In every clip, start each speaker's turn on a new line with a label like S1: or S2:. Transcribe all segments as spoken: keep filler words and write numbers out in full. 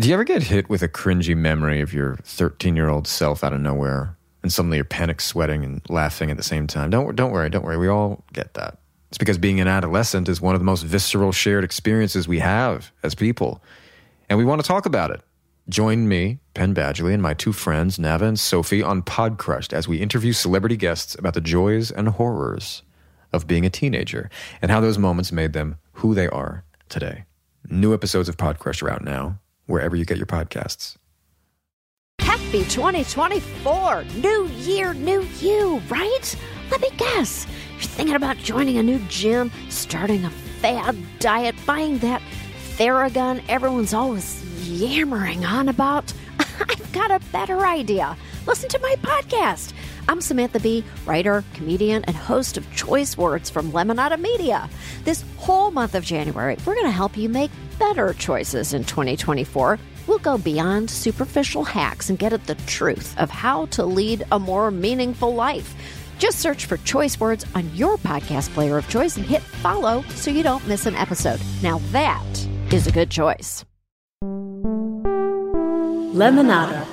S1: Do you ever get hit with a cringy memory of your thirteen-year-old self out of nowhere, and suddenly you're panic sweating and laughing at the same time? Don't don't worry, don't worry. We all get that. It's because being an adolescent is one of the most visceral shared experiences we have as people, and we want to talk about it. Join me, Penn Badgley, and my two friends, Nava and Sophie, on Podcrushed as we interview celebrity guests about the joys and horrors of being a teenager and how those moments made them who they are today. New episodes of Podcrushed are out now, wherever you get your podcasts.
S2: Happy twenty twenty-four! New year, new you, right? Let me guess. You're thinking about joining a new gym, starting a fad diet, buying that Theragun everyone's always yammering on about. I've got a better idea. Listen to my podcast. I'm Samantha Bee, writer, comedian, and host of Choice Words from Lemonada Media. This whole month of January, we're going to help you make better choices in twenty twenty-four. We'll go beyond superficial hacks and get at the truth of how to lead a more meaningful life. Just search for Choice Words on your podcast player of choice and hit follow so you don't miss an episode. Now that is a good choice.
S3: Lemonada.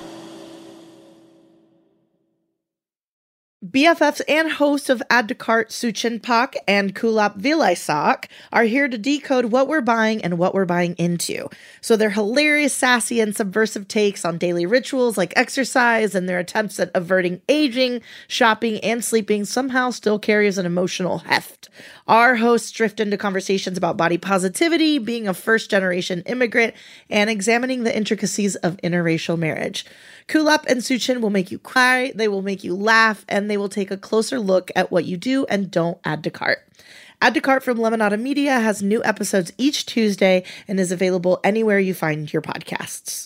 S4: B F Fs and hosts of Add to Cart, Suchin Pak and Kulap Vilaysack are here to decode what we're buying and what we're buying into. So their hilarious, sassy, and subversive takes on daily rituals like exercise and their attempts at averting aging, shopping, and sleeping somehow still carries an emotional heft. Our hosts drift into conversations about body positivity, being a first-generation immigrant, and examining the intricacies of interracial marriage. Kulap and Suchin will make you cry, they will make you laugh, and they will take a closer look at what you do and don't add to cart. Add to Cart from Lemonada Media has new episodes each Tuesday and is available anywhere you find your podcasts.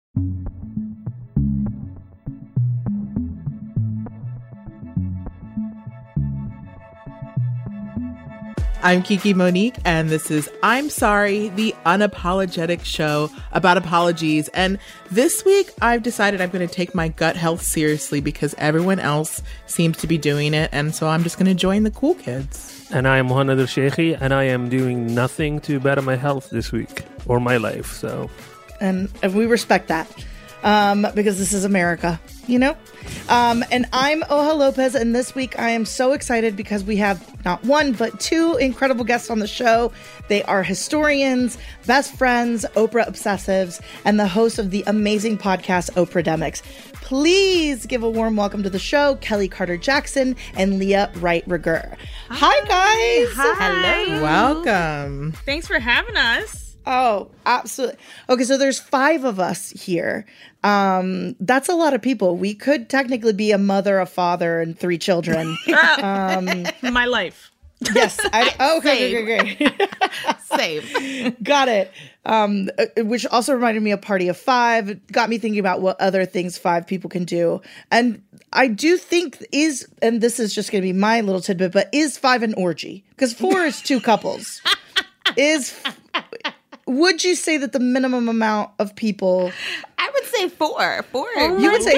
S3: I'm Kiki Monique, and this is I'm Sorry, the unapologetic show about apologies. And this week, I've decided I'm going to take my gut health seriously because everyone else seems to be doing it, and so I'm just going to join the cool kids.
S5: And I am Mohanad Al-Sheikhi, and I am doing nothing to better my health this week, or my life, so...
S4: And, and we respect that, um, because this is America, you know? Um, and I'm Oja Lopez, and this week I am so excited because we have not one, but two incredible guests on the show. They are historians, best friends, Oprah obsessives, and the host of the amazing podcast, Oprah-demics. Please give a warm welcome to the show, Kelly Carter-Jackson and Leah Wright-Rigueur. Hi, guys.
S6: Hi.
S3: Hello. Welcome.
S6: Thanks for having us.
S4: Oh, absolutely. Okay, so there's five of us here. Um, that's a lot of people. We could technically be a mother, a father, and three children. um,
S6: My life.
S4: yes. I, oh, okay, okay, okay.
S6: Same.
S4: Got it. Um, which also reminded me of Party of Five. Got me thinking about what other things five people can do. And I do think is, and this is just going to be my little tidbit, but is five an orgy? Because four is two couples. Is... Would you say that the minimum amount of people...
S6: I would say four. Four.
S4: Oh you would say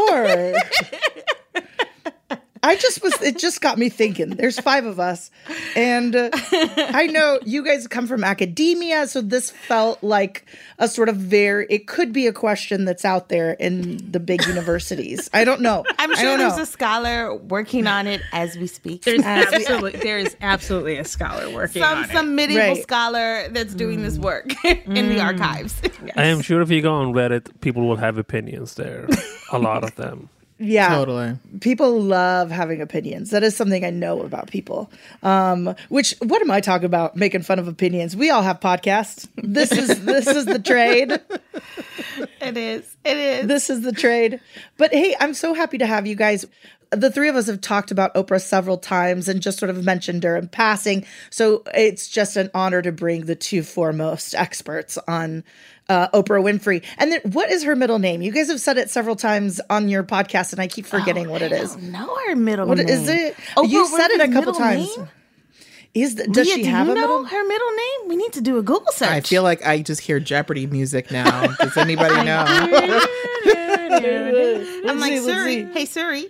S4: four. I just was... It just got me thinking. There's five of us. And uh, I know you guys come from academia, so this felt like a sort of very... It could be a question that's out there in the big universities. I don't know.
S7: I'm
S4: I
S7: sure
S4: don't
S7: there's
S4: know.
S7: a scholar working on it as we speak.
S6: There's absolutely, there is absolutely a scholar working
S7: some
S6: on
S7: some
S6: it.
S7: medieval
S4: Right.
S7: scholar that's doing this work in the archives.
S5: I am sure if you go on Reddit, people will have opinions there. A lot of them.
S4: Yeah.
S3: Totally.
S4: People love having opinions. That is something I know about people. Um, which, what am I talking about? Making fun of opinions. We all have podcasts. This is this is the trade.
S7: It is. It is.
S4: This is the trade. But hey, I'm so happy to have you guys. The three of us have talked about Oprah several times and just sort of mentioned her in passing. So it's just an honor to bring the two foremost experts on uh, Oprah Winfrey. And then what is her middle name? You guys have said it several times on your podcast, and I keep forgetting
S7: Oh,
S4: what it
S7: I
S4: is.
S7: don't know her middle
S4: What
S7: name.
S4: is it?
S7: Oprah
S4: You said it a
S7: Winfrey's
S4: couple
S7: middle
S4: times.
S7: name?
S4: Is the, does
S7: Leah,
S4: she
S7: do
S4: have
S7: you
S4: a
S7: know
S4: middle?
S7: her middle name? We need to do a Google search.
S3: I feel like I just hear Jeopardy music now. Does anybody know?
S7: I'm like,
S4: see, let's
S7: Siri.
S4: see.
S7: Hey, Siri.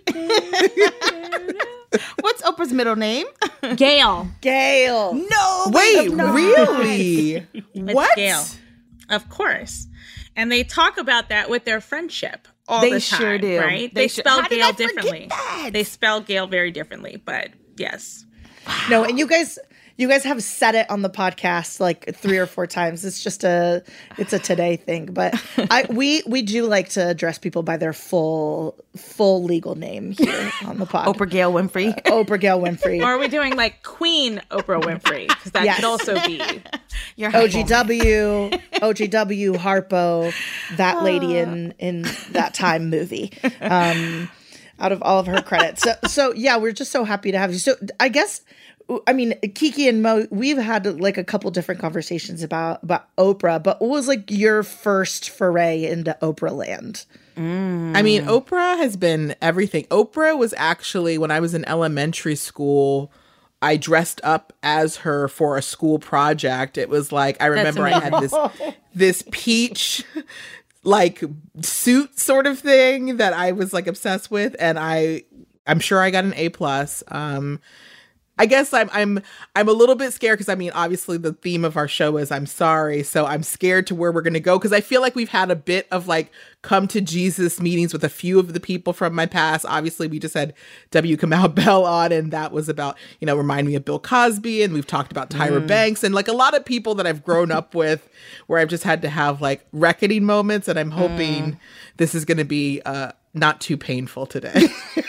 S7: What's Oprah's middle name?
S6: Gail.
S4: Gail.
S7: No.
S3: Wait,
S7: no.
S3: really?
S6: It's
S3: What?
S6: Gail. Of course. And they talk about that with their friendship all
S7: They
S6: the time,
S7: sure do.
S6: right?
S7: They
S6: They,
S7: sure-
S6: spell
S7: How did
S6: Gail
S7: I forget
S6: differently.
S7: that?
S6: They spell Gail very differently, but yes.
S4: No, and you guys you guys have said it on the podcast like three or four times. It's just a it's a today thing. But I we we do like to address people by their full full legal name here on the pod.
S7: Oprah Gail Winfrey.
S4: Oprah Gail Winfrey.
S6: Or are we doing like Queen Oprah Winfrey? Because that
S4: Yes.
S6: could also be.
S7: Your
S4: O G W, O G W, Harpo, that lady in in that time movie. Um, out of all of her credits, so, so yeah, we're just so happy to have you. So I guess, I mean, Kiki and Mo, we've had like a couple different conversations about about Oprah, but what was like your first foray into Oprah land?
S3: I mean, Oprah has been everything. Oprah was actually, when I was in elementary school, I dressed up as her for a school project. It was like, I remember I had this this peach like suit sort of thing that I was like obsessed with, and I I'm sure I got an A plus. Um I guess I'm I'm I'm a little bit scared because I mean, obviously the theme of our show is I'm sorry, so I'm scared to where we're gonna go because I feel like we've had a bit of like come to Jesus meetings with a few of the people from my past. Obviously, we just had W. Kamau Bell on, and that was about, you know, remind me of Bill Cosby, and we've talked about Tyra Banks and like a lot of people that I've grown up with, where I've just had to have like reckoning moments, and I'm hoping this is gonna be uh not too painful today.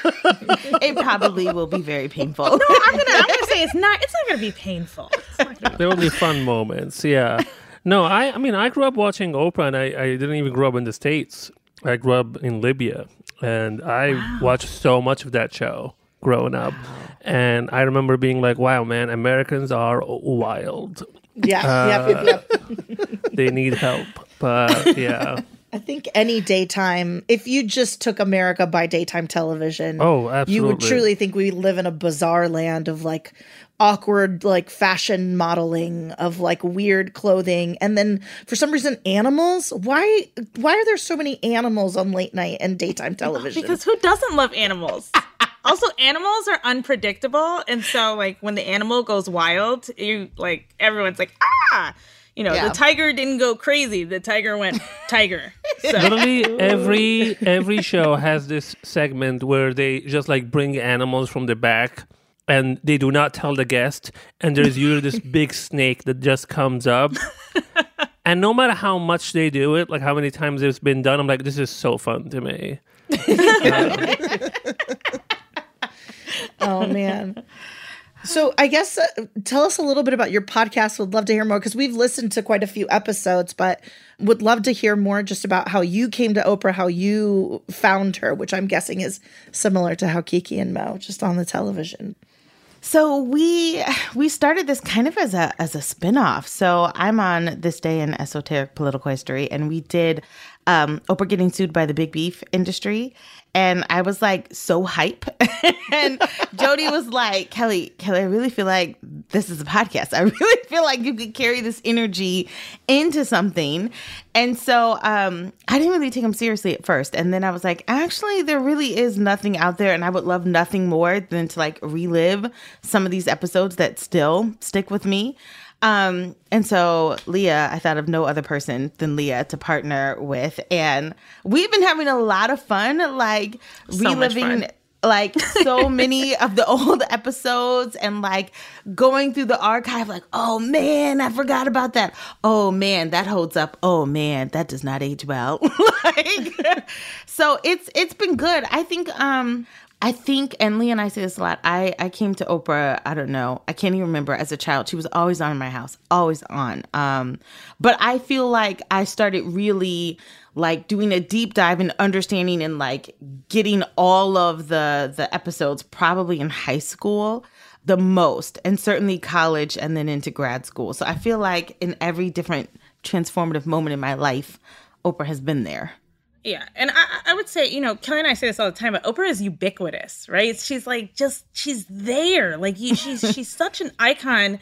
S7: It probably will be very painful.
S6: No, I'm gonna I'm gonna say it's not it's not gonna be painful. It's not gonna be
S5: There will be fun moments. Yeah. No, I, I mean, I grew up watching Oprah, and I, I didn't even grow up in the States. I grew up in Libya, and I wow. watched so much of that show growing up. Wow. And I remember being like, wow, man, Americans are wild.
S4: Yeah,
S5: uh,
S4: yep, yep, yep.
S5: They need help. But yeah.
S4: I think any daytime, if you just took America by daytime television,
S5: oh, absolutely.
S4: you would truly think we live in a bizarre land of like awkward, like fashion modeling of like weird clothing. And then for some reason, animals. Why, why are there so many animals on late night and daytime television?
S6: Because who doesn't love animals? Also, animals are unpredictable. And so like when the animal goes wild, you like, everyone's like, ah, you know,
S7: Yeah.
S6: the tiger didn't go crazy. The tiger went tiger. So.
S5: Literally every every show has this segment where they just like bring animals from the back, and they do not tell the guest, and there's usually this big snake that just comes up. And no matter how much they do it, like how many times it's been done, I'm like, this is so fun to me.
S4: Oh man. So I guess uh, tell us a little bit about your podcast. Would love to hear more because we've listened to quite a few episodes, but would love to hear more just about how you came to Oprah, how you found her, which I'm guessing is similar to how Kiki and Mo, just on the television.
S7: So we we started this kind of as a as a spinoff. So I'm on This Day in Esoteric Political History, and we did um, Oprah getting sued by the big beef industry. And I was like so hype. And Jody was like, Kelly, Kelly, I really feel like this is a podcast. I really feel like you could carry this energy into something. And so um, I didn't really take him seriously at first. And then I was like, actually, there really is nothing out there. And I would love nothing more than to like relive some of these episodes that still stick with me. Um, and so Leah, I thought of no other person than Leah to partner with. And we've been having a lot of fun, like
S6: So much
S7: reliving
S6: fun.
S7: like so many of the old episodes and like going through the archive, like, oh man, I forgot about that. Oh man, that holds up. Oh man, that does not age well. Like, so it's, it's been good. I think, um, I think, and Leah and I say this a lot, I, I came to Oprah, I don't know, I can't even remember as a child. She was always on in my house, always on. Um, but I feel like I started really like doing a deep dive and understanding and like getting all of the, the episodes probably in high school the most, and certainly college and then into grad school. So I feel like in every different transformative moment in my life, Oprah has been there.
S6: Yeah. And I, I would say, you know, Kelly and I say this all the time, but Oprah is ubiquitous, right? She's like, just, she's there. Like, you, she's, she's such an icon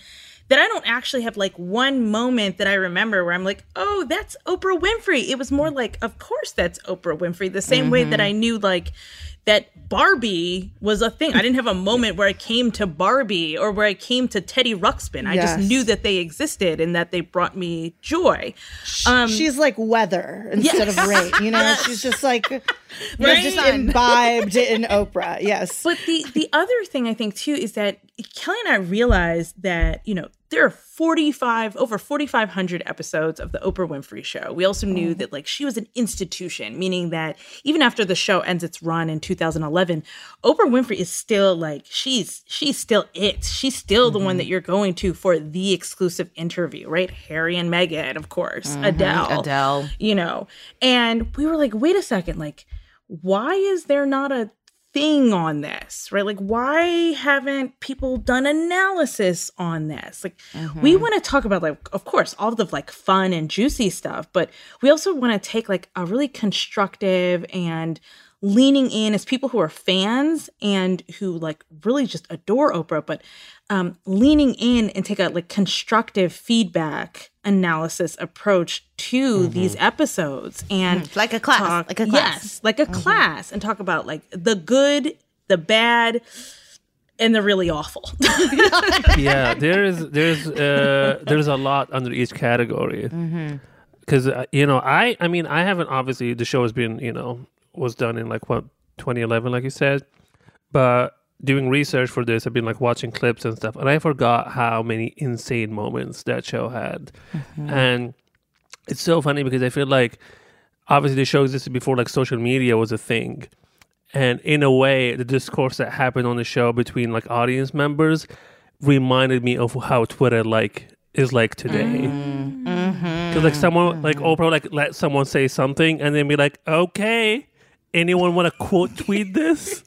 S6: that I don't actually have like one moment that I remember where I'm like, oh, that's Oprah Winfrey. It was more like, of course that's Oprah Winfrey. The same mm-hmm. way that I knew like that Barbie was a thing. I didn't have a moment where I came to Barbie or where I came to Teddy Ruxpin. I yes. just knew that they existed and that they brought me joy.
S4: Um, she's like weather instead yes. of rain. You know, yes. she's just like right? just imbibed in Oprah. Yes.
S6: But the, the other thing I think too is that Kelly and I realized that, you know, there are forty-five, over forty-five hundred episodes of the Oprah Winfrey Show. We also knew that like she was an institution, meaning that even after the show ends its run in two thousand eleven, Oprah Winfrey is still like, she's she's still it. She's still mm-hmm. the one that you're going to for the exclusive interview, right? Harry and Meghan, of course, mm-hmm. Adele.
S7: Adele.
S6: You know, and we were like, wait a second, like, why is there not a thing on this, right? Like, why haven't people done analysis on this? Like, mm-hmm. we want to talk about, like, of course, all the like fun and juicy stuff, but we also want to take like a really constructive and leaning in as people who are fans and who like really just adore Oprah, but um, leaning in and take a like constructive feedback analysis approach to mm-hmm. these episodes and
S7: mm-hmm. like a class,
S6: talk,
S7: like a class,
S6: yes, like a mm-hmm. class, and talk about like the good, the bad, and the really awful.
S5: Yeah, there is there's uh, there's a lot under each category because mm-hmm. uh, you know I I mean I haven't obviously the show has been you know was done in like what twenty eleven like you said, but doing research for this, I've been like watching clips and stuff, and I forgot how many insane moments that show had. Mm-hmm. And it's so funny because I feel like obviously the show existed before like social media was a thing. And in a way, the discourse that happened on the show between like audience members reminded me of how Twitter like is like today. Because mm-hmm. like someone like Oprah like let someone say something and then be like, okay, anyone want to quote tweet this?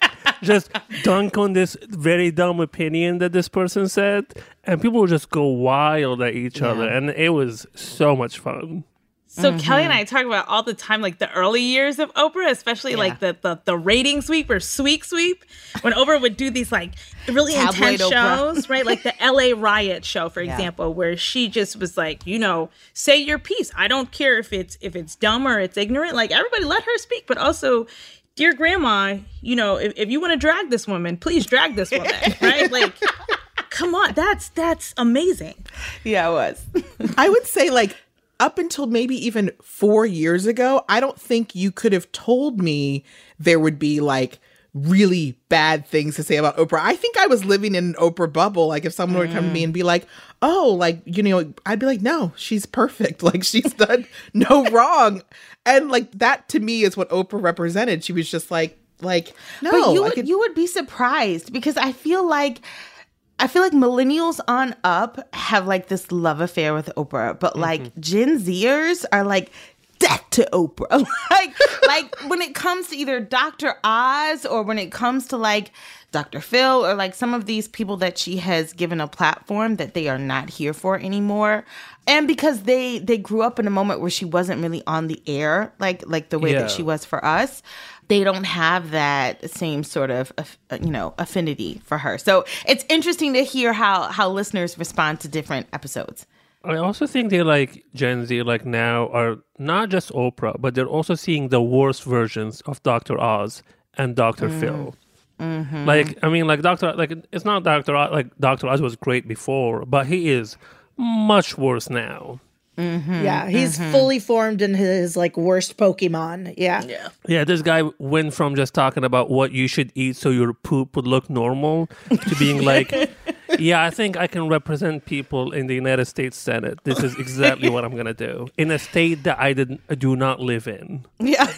S5: Just dunk on this very dumb opinion that this person said, and people would just go wild at each yeah. other, and it was so much fun.
S6: So mm-hmm. Kelly and I talk about all the time, like the early years of Oprah, especially yeah. like the, the the rating sweep or sweep sweep, when Oprah would do these like really
S7: Tabloid
S6: intense
S7: Oprah.
S6: shows, right? Like the L A Riot show, for yeah. example, where she just was like, you know, say your piece. I don't care if it's if it's dumb or it's ignorant. Like everybody let her speak, but also, dear grandma, you know, if, if you want to drag this woman, please drag this woman, right? Like, come on, that's that's amazing.
S7: Yeah, it was.
S3: I would say like up until maybe even four years ago, I don't think you could have told me there would be like really bad things to say about Oprah. I think I was living in an Oprah bubble. Like if someone mm. would come to me and be like, oh, like, you know, I'd be like, no, she's perfect. Like she's done no wrong. And like that to me is what Oprah represented. She was just like, like, no.
S7: But you
S3: I
S7: would,
S3: could-
S7: you would be surprised because I feel like I feel like millennials on up have like this love affair with Oprah, but like mm-hmm. Gen Zers are like death to Oprah. like, like when it comes to either Doctor Oz or when it comes to like Doctor Phil or like some of these people that she has given a platform that they are not here for anymore. And because they they grew up in a moment where she wasn't really on the air, like like the way
S5: yeah.
S7: that she was for us, they don't have that same sort of, you know, affinity for her. So it's interesting to hear how how listeners respond to different episodes.
S5: I also think they like Gen Z like now are not just Oprah, but they're also seeing the worst versions of Doctor Oz and Doctor Mm. Phil. Mm-hmm. Like, I mean, like Doctor like it's not Doctor Oz, like Doctor Oz was great before, but he is much worse now.
S4: Mm-hmm. Yeah, he's mm-hmm. fully formed in his like worst Pokemon. Yeah.
S6: Yeah.
S5: Yeah, this guy went from just talking about what you should eat so your poop would look normal to being like, yeah, I think I can represent people in the United States Senate. This is exactly what I'm going to do. In a state that I did, do not live in.
S7: Yeah.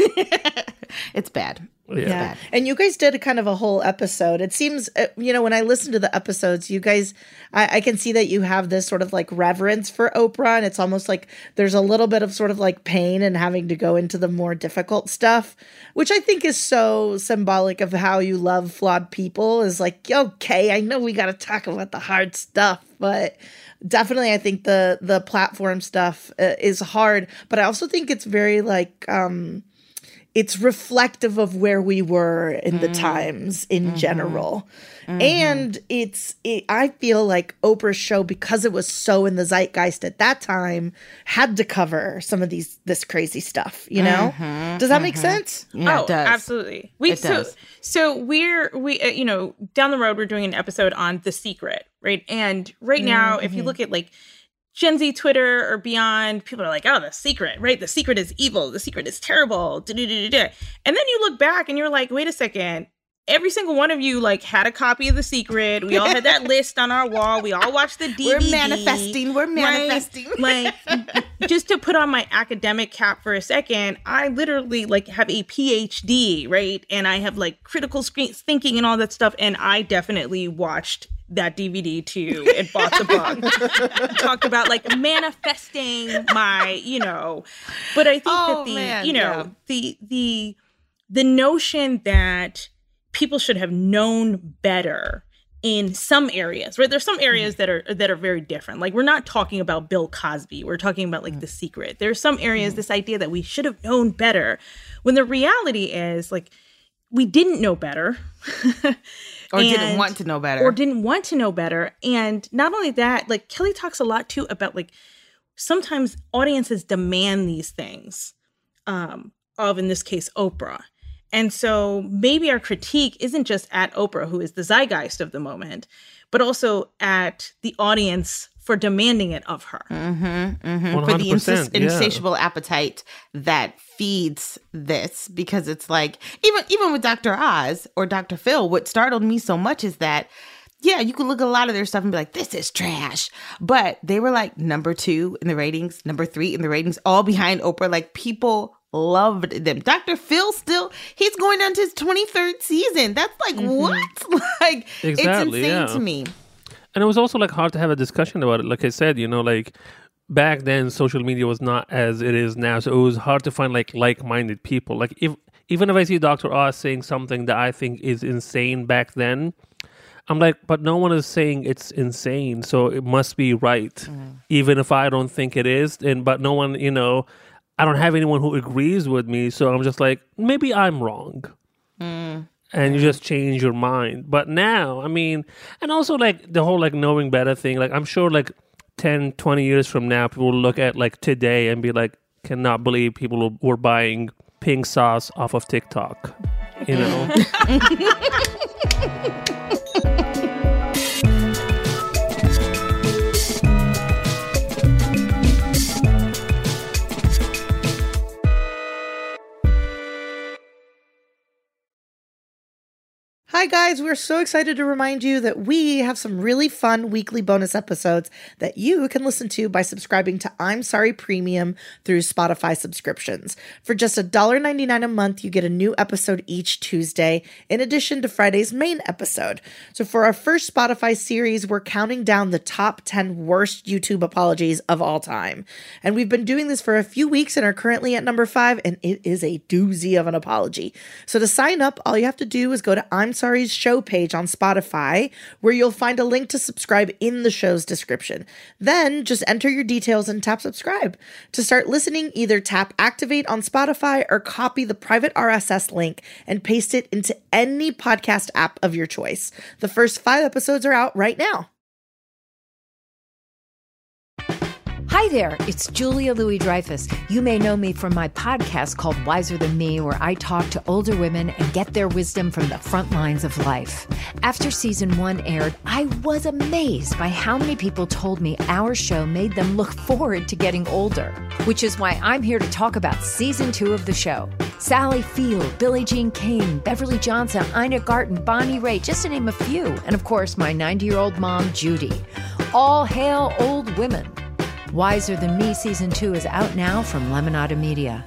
S7: It's bad.
S5: Yeah.
S7: It's
S4: Yeah.
S7: bad.
S4: And you guys did a kind of a whole episode. It seems, uh, you know, when I listen to the episodes, you guys, I, I can see that you have this sort of like reverence for Oprah. And it's almost like there's a little bit of sort of like pain in having to go into the more difficult stuff, which I think is so symbolic of how you love flawed people. Is like, okay, I know we got to talk about the hard stuff, but definitely I think the the platform stuff uh, is hard. But I also think it's very like, um, it's reflective of where we were in the times in mm-hmm. general. Mm-hmm. And it's, it, I feel like Oprah's show, because it was so in the zeitgeist at that time, had to cover some of these, this crazy stuff, you know?
S7: Mm-hmm.
S4: Does that
S7: mm-hmm.
S4: make sense?
S7: Yeah,
S6: oh,
S7: it does.
S6: Absolutely. We,
S7: it
S6: so,
S7: does.
S6: So we're, we, uh, you know, down the road, we're doing an episode on The Secret, right? And right now, mm-hmm. if you look at like Gen Z Twitter or beyond, people are like, oh, The Secret, right? The Secret is evil. The Secret is terrible. Da-da-da-da-da. And then you look back and you're like, wait a second. Every single one of you like had a copy of The Secret. We all had that list on our wall. We all watched the D V D.
S7: We're manifesting. We're manifesting.
S6: Right? Like, just to put on my academic cap for a second, I literally like have a P H D, right? And I have like critical screen thinking and all that stuff. And I definitely watched that D V D too and bought the book. Talked about like manifesting my, you know. But I think
S7: oh,
S6: that the,
S7: man,
S6: you know,
S7: yeah.
S6: the the the notion that people should have known better in some areas, right? There's some areas that are that are very different. Like we're not talking about Bill Cosby. We're talking about like mm. The Secret. There's some areas, mm. this idea that we should have known better, when the reality is like we didn't know better.
S7: Or
S6: and,
S7: didn't want to know better.
S6: Or didn't want to know better. And not only that, like Kelly talks a lot too about like sometimes audiences demand these things um, of, in this case, Oprah. And so maybe our critique isn't just at Oprah, who is the zeitgeist of the moment, but also at the audience for demanding it of her.
S7: Mm-hmm, mm-hmm. For the ins- yeah. insatiable appetite that feeds this. Because it's like, even, even with Doctor Oz or Doctor Phil, what startled me so much is that, yeah, you could look at a lot of their stuff and be like, this is trash. But they were like number two in the ratings, number three in the ratings, all behind Oprah. Like people loved them. Doctor Phil still, he's going on to his twenty-third season. That's like, mm-hmm. what? Like,
S5: exactly,
S7: it's insane
S5: yeah.
S7: to me.
S5: And it was also like hard to have a discussion about it. Like I said, you know, like back then social media was not as it is now. So it was hard to find like like-minded people. Like if even if I see Doctor Oz saying something that I think is insane back then, I'm like, but no one is saying it's insane. So it must be right. Mm. Even if I don't think it is. And but no one, you know, I don't have anyone who agrees with me, so I'm just like, maybe I'm wrong. Mm. And you just change your mind. But now, I mean, and also like the whole like knowing better thing, like I'm sure like ten, twenty years from now, people will look at like today and be like, cannot believe people were buying pink sauce off of TikTok, you know?
S4: Hi guys, we're so excited to remind you that we have some really fun weekly bonus episodes that you can listen to by subscribing to I'm Sorry Premium through Spotify subscriptions. For just one dollar and ninety-nine cents a month, you get a new episode each Tuesday, in addition to Friday's main episode. So for our first Spotify series, we're counting down the top ten worst YouTube apologies of all time. And we've been doing this for a few weeks and are currently at number five, and it is a doozy of an apology. So to sign up, all you have to do is go to I'm Sorry Sorry's show page on Spotify, where you'll find a link to subscribe in the show's description. Then just enter your details and tap subscribe. To start listening, either tap activate on Spotify or copy the private R S S link and paste it into any podcast app of your choice. The first five episodes are out right now.
S2: Hi there, it's Julia Louis-Dreyfus. You may know me from my podcast called Wiser Than Me, where I talk to older women and get their wisdom from the front lines of life. After season one aired, I was amazed by how many people told me our show made them look forward to getting older, which is why I'm here to talk about season two of the show. Sally Field, Billie Jean King, Beverly Johnson, Ina Garten, Bonnie Raitt, just to name a few. And of course, my ninety-year-old mom, Judy. All hail old women. Wiser Than Me Season two is out now from Lemonada Media.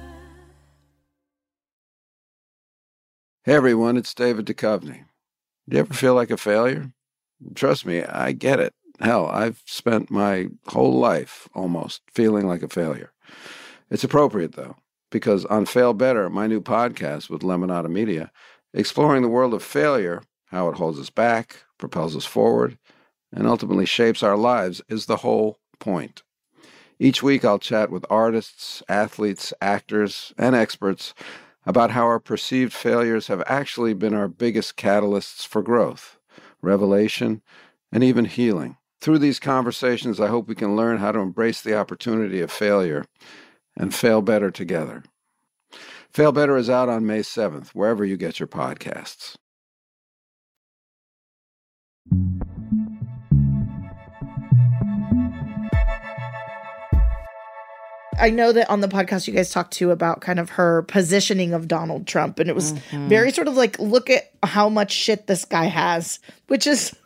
S8: Hey everyone, it's David Duchovny. Do you ever feel like a failure? Trust me, I get it. Hell, I've spent my whole life almost feeling like a failure. It's appropriate though, because on Fail Better, my new podcast with Lemonada Media, exploring the world of failure, how it holds us back, propels us forward, and ultimately shapes our lives is the whole point. Each week, I'll chat with artists, athletes, actors, and experts about how our perceived failures have actually been our biggest catalysts for growth, revelation, and even healing. Through these conversations, I hope we can learn how to embrace the opportunity of failure and fail better together. Fail Better is out on May seventh, wherever you get your podcasts.
S4: I know that on the podcast you guys talked too about kind of her positioning of Donald Trump, and it was mm-hmm. very sort of like, look at how much shit this guy has, which is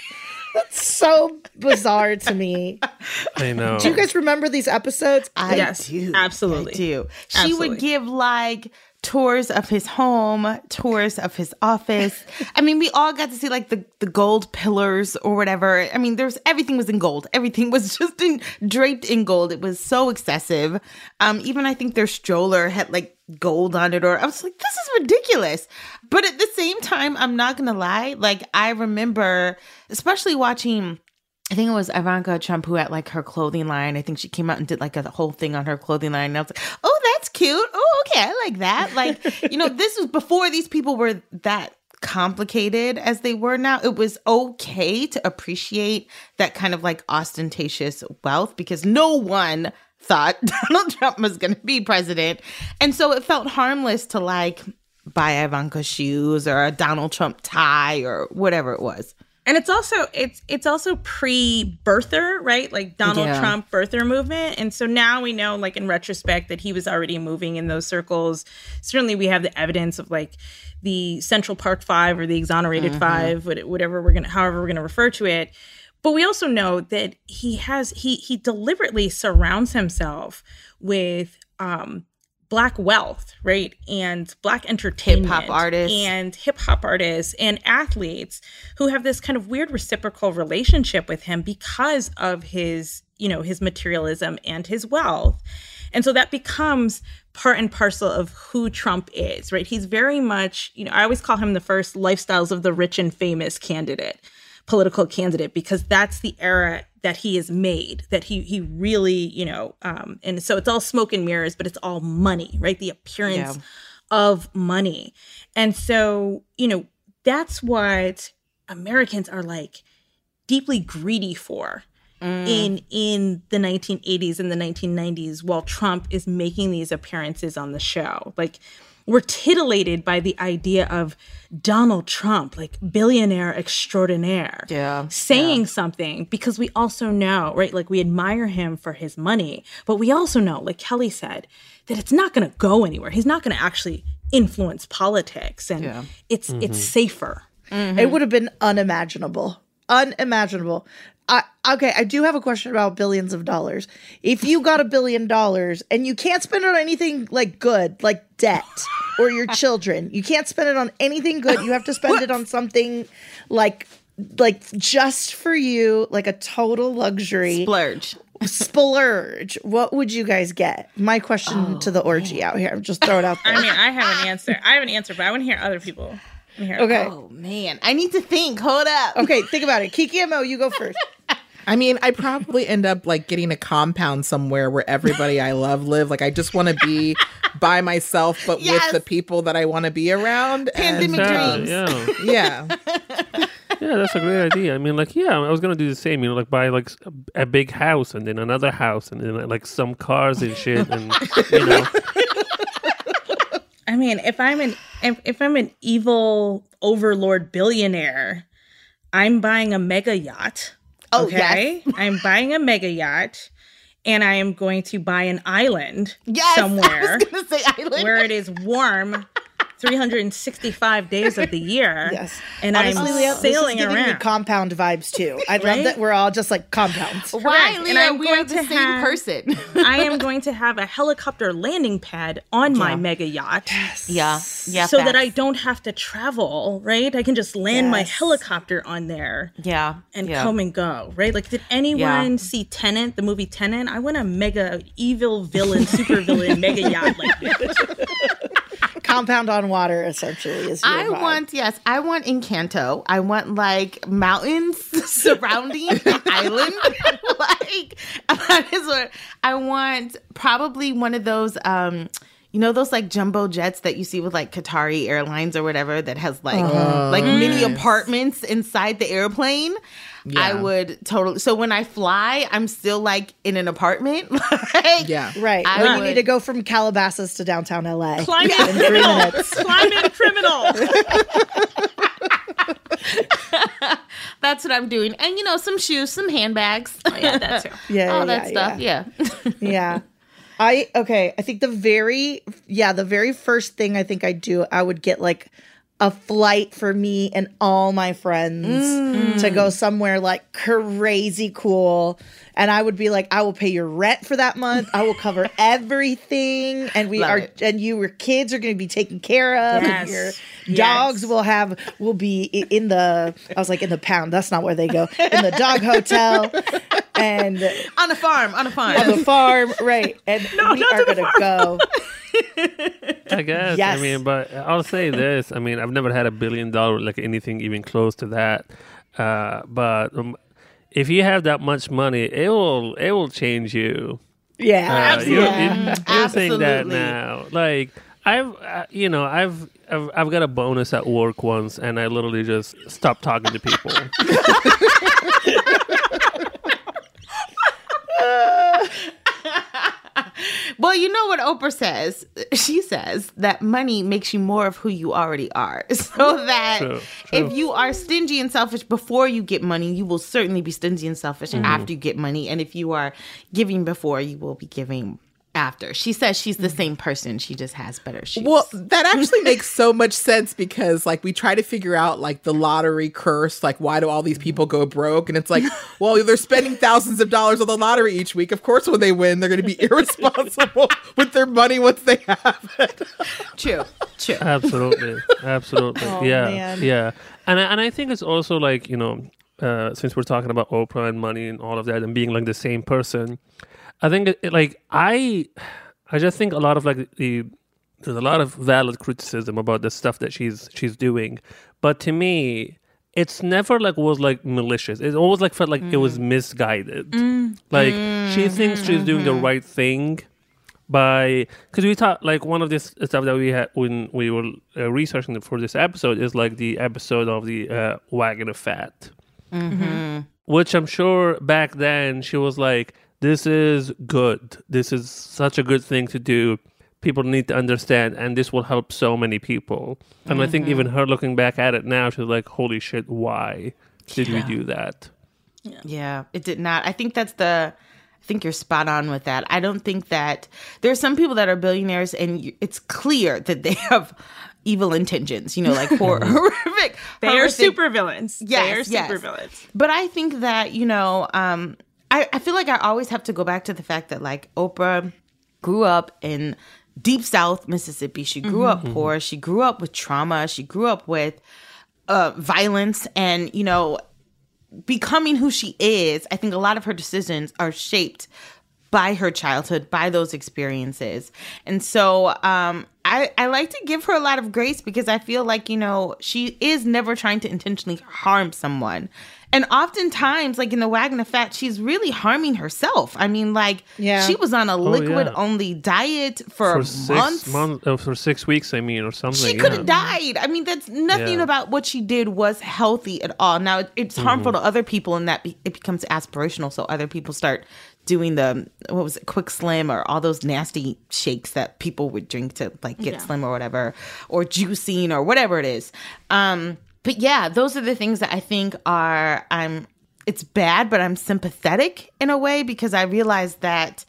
S4: that's so bizarre to me.
S5: I know.
S4: Do you guys remember these episodes?
S7: I
S6: yes,
S7: do.
S6: Absolutely.
S7: I do. She
S6: Absolutely.
S7: would give like tours of his home, tours of his office. I mean, we all got to see like the, the gold pillars or whatever. I mean, there's everything was in gold. Everything was just in, draped in gold. It was so excessive. Um, even I think their stroller had like gold on it, or I was like, this is ridiculous. But at the same time, I'm not gonna lie. Like, I remember, especially watching, I think it was Ivanka Trump who had like her clothing line. I think she came out and did like a whole thing on her clothing line. And I was like, oh, that's cute. Oh, okay, I like that. Like, you know, this was before these people were that complicated as they were now. It was okay to appreciate that kind of like ostentatious wealth because no one thought Donald Trump was going to be president. And so it felt harmless to like buy Ivanka shoes or a Donald Trump tie or whatever it was.
S6: And it's also it's it's also pre-birther, right? Like Donald
S7: Yeah.
S6: Trump birther movement. And so now we know, like in retrospect, that he was already moving in those circles. Certainly we have the evidence of like the Central Park Five or the Exonerated
S7: Mm-hmm.
S6: Five, whatever we're gonna however we're gonna refer to it. But we also know that he has he he deliberately surrounds himself with um Black wealth, right? And Black entertainment.
S7: Hip-hop artists.
S6: And hip-hop artists and athletes who have this kind of weird reciprocal relationship with him because of his, you know, his materialism and his wealth. And so that becomes part and parcel of who Trump is, right? He's very much, you know, I always call him the first lifestyles of the rich and famous candidate, political candidate, because that's the era that he is made, that he he really, you know, um, and so it's all smoke and mirrors, but it's all money, right? The appearance
S7: Yeah.
S6: of money. And so, you know, that's what Americans are like deeply greedy for
S7: Mm.
S6: in in the nineteen eighties and the nineteen nineties while Trump is making these appearances on the show. Like, we're titillated by the idea of Donald Trump, like billionaire extraordinaire,
S7: Yeah,
S6: saying something because we also know, right? Like, we admire him for his money, but we also know, like Kelly said, that it's not going to go anywhere. He's not going to actually influence politics, and
S7: Yeah.
S6: it's it's safer.
S4: It would have been unimaginable. Unimaginable. I, okay, I do have a question about billions of dollars. If you got a billion dollars and you can't spend it on anything like good, like debt or your children, you can't spend it on anything good. You have to spend it on something like like just for you, like a total luxury.
S7: Splurge.
S4: Splurge. What would you guys get? My question to the orgy out here. Just throw it out there.
S6: I mean, I have an answer. I have an answer, but I want to hear other people. I wanna hear
S4: Okay.
S7: Oh, man. I need to think. Hold up.
S4: Okay, think about it. Kiki and Mo, you go first.
S3: I mean, I probably end up like getting a compound somewhere where everybody I love live. Like, I just want to be by myself, but
S7: Yes.
S3: with the people that I want to be around.
S7: Pandemic
S3: And,
S7: dreams.
S5: Yeah.
S3: yeah.
S5: Yeah, that's a great idea. I mean, like, yeah, I was gonna do the same. You know, like buy like a big house and then another house and then like some cars and shit, and you know.
S6: I mean, if I'm an if, if I'm an evil overlord billionaire, I'm buying a mega yacht.
S7: Oh,
S6: okay, I'm buying a mega yacht, and I am going to buy an island
S7: Yes.
S6: somewhere
S7: I was going to say island.
S6: where it is warm three hundred sixty-five days of the year.
S4: Yes.
S6: And
S4: Honestly,
S6: I'm
S4: Leah,
S6: sailing
S4: this is giving me
S6: around.
S4: compound vibes too. I love
S6: Right?
S4: that we're all just like compounds.
S7: Why,
S6: Correct.
S7: Leah?
S6: And I'm
S7: We are
S6: going
S7: the
S6: to
S7: same
S6: have-
S7: person.
S6: I am going to have a helicopter landing pad on my mega yacht.
S7: Yeah. Yeah.
S6: so that
S7: facts.
S6: I don't have to travel, right? I can just land my
S4: Yes.
S6: helicopter on there
S7: Yeah.
S6: and
S7: yeah.
S6: come and go, right? Like, did anyone
S7: Yeah.
S6: see Tenet, the movie Tenet? I want a mega evil villain, super villain, mega yacht like that.
S4: Compound on water, essentially, is your
S7: I
S4: vibe.
S7: want, yes, I want Encanto. I want like mountains surrounding the island. Like, that is what I want. Probably one of those, um, you know those like jumbo jets that you see with like Qatari Airlines or whatever that has like
S3: Oh,
S7: like mini
S3: nice.
S7: apartments inside the airplane.
S3: Yeah.
S7: I would totally. So when I fly, I'm still like in an apartment. Like,
S3: Yeah.
S4: Right.
S7: I
S4: When you
S7: would-
S4: need to go from Calabasas to downtown L A.
S6: Climate
S4: in three
S6: criminal.
S4: minutes.
S6: Climate criminal.
S7: That's what I'm doing. And, you know, some shoes, some handbags.
S6: Oh, yeah, that too.
S4: Yeah.
S7: All
S4: yeah,
S7: that stuff. Yeah.
S4: Yeah. I okay, I think the very yeah, the very first thing I think I'd do, I would get like a flight for me and all my friends to go somewhere like crazy cool. And I would be like, I will pay your rent for that month. I will cover everything. And we
S7: Love
S4: are
S7: it.
S4: and you your kids are gonna be taken care of. And
S6: Yes.
S4: your
S6: Yes.
S4: dogs will have will be i- in the I was like in the pound. That's not where they go. In the dog hotel. And
S7: On a farm. On a farm.
S4: on the farm, right? And
S6: No,
S4: we
S6: not
S4: are
S6: to the
S4: going to go.
S5: I guess.
S4: Yes.
S5: I mean, but I'll say this. I mean, I've never had a billion dollar, like anything even close to that. Uh, but um, if you have that much money, it will it will change you.
S4: Yeah,
S5: Uh, you're,
S4: yeah.
S5: you're, you're saying that
S7: Absolutely.
S5: now. Like I've, uh, you know, I've, I've I've got a bonus at work once, and I literally just stopped talking to people.
S7: Well, you know what Oprah says? She says that money makes you more of who you already are. So that
S5: True,
S7: if
S5: true.
S7: you are stingy and selfish before you get money, you will certainly be stingy and selfish after you get money. And if you are giving before, you will be giving after. She says she's the same person. She just has better shoes.
S3: Well, that actually makes so much sense because, like, we try to figure out, like, the lottery curse. Like, why do all these people go broke? And it's like, well, they're spending thousands of dollars on the lottery each week. Of course, when they win, they're going to be irresponsible with their money once they have it.
S7: True. True.
S5: Absolutely, absolutely,
S4: Oh,
S5: yeah,
S4: man.
S5: yeah. And I, and I think it's also like, you know, uh, since we're talking about Oprah and money and all of that, and being like the same person, I think it, it, like I, I just think a lot of like the there's a lot of valid criticism about the stuff that she's she's doing, but to me, it's never like was like malicious. It always like felt like it was misguided. Like she thinks she's doing the right thing by because we thought like one of this stuff that we had when we were uh, researching for this episode is like the episode of the uh, wagon of fat, which I'm sure back then she was like, this is good. This is such a good thing to do. People need to understand, and this will help so many people. And I think even her looking back at it now, she's like, holy shit, why did we do that?
S7: Yeah, it did not. I think that's the. I think you're spot on with that. I don't think that there's some people that are billionaires, and you, it's clear that they have evil intentions. You know, like hor- horrific.
S6: They are
S7: horrific-
S6: supervillains.
S7: Yes,
S6: They are
S7: yes.
S6: supervillains.
S7: But I think that, you know, um, I, I feel like I always have to go back to the fact that, like, Oprah grew up in Deep South Mississippi. She grew up poor. She grew up with trauma. She grew up with uh, violence. And, you know, becoming who she is, I think a lot of her decisions are shaped by her childhood, by those experiences. And so um, I, I like to give her a lot of grace because I feel like, you know, she is never trying to intentionally harm someone. And oftentimes, like in the Wagon of Fat, she's really harming herself. I mean, like,
S4: Yeah.
S7: she was on a
S5: yeah.
S7: liquid-only diet for,
S5: For
S7: months.
S5: six months, uh, for six weeks, I mean, or something.
S7: She
S5: yeah.
S7: could have died. I mean, that's nothing
S5: Yeah.
S7: about what she did was healthy at all. Now, it- it's harmful
S5: Mm-hmm.
S7: to other people in that be- it becomes aspirational. So other people start doing the, what was it, Quick Slim or all those nasty shakes that people would drink to like get
S6: Yeah.
S7: slim or whatever, or juicing or whatever it is. Um, but yeah, those are the things that I think are, I'm, it's bad, but I'm sympathetic in a way because I realize that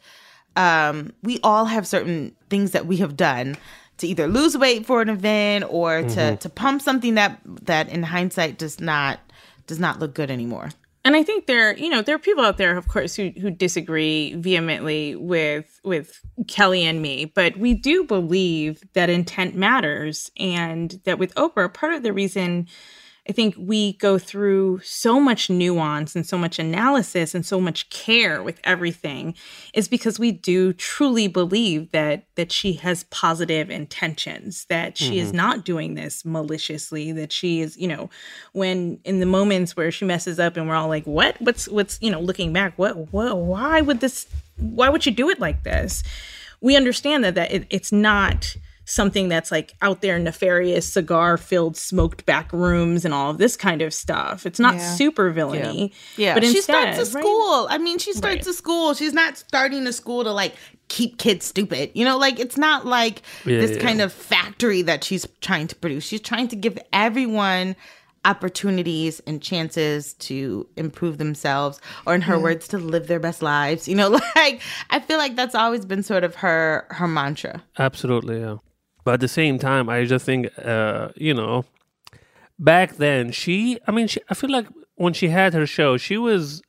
S7: um, we all have certain things that we have done to either lose weight for an event or to, to pump something that that in hindsight does not does not look good anymore.
S6: And I think there, you know, there are people out there, of course, who who disagree vehemently with with Kelly and me, but we do believe that intent matters, and that with Oprah, part of the reason I think we go through so much nuance and so much analysis and so much care with everything is because we do truly believe that that she has positive intentions, that she is not doing this maliciously, that she is, you know, when in the moments where she messes up and we're all like, what, what's, what's, you know, looking back, what, what, why would this, why would you do it like this? we understand that that it, it's not something that's like out there nefarious, cigar filled, smoked back rooms and all of this kind of stuff. It's not
S7: Yeah.
S6: super villainy.
S7: Yeah,
S6: but
S7: she
S6: instead,
S7: starts a
S6: right?
S7: school. I mean, she starts
S6: Right.
S7: a school. She's not starting a school to like keep kids stupid. You know, like it's not like
S5: Yeah,
S7: this
S5: yeah.
S7: kind of factory that she's trying to produce. She's trying to give everyone opportunities and chances to improve themselves, or in her words, to live their best lives. You know, like I feel like that's always been sort of her her mantra.
S5: Absolutely, yeah. But at the same time, I just think, uh, you know, back then, she, I mean, she, I feel like when she had her show, she was,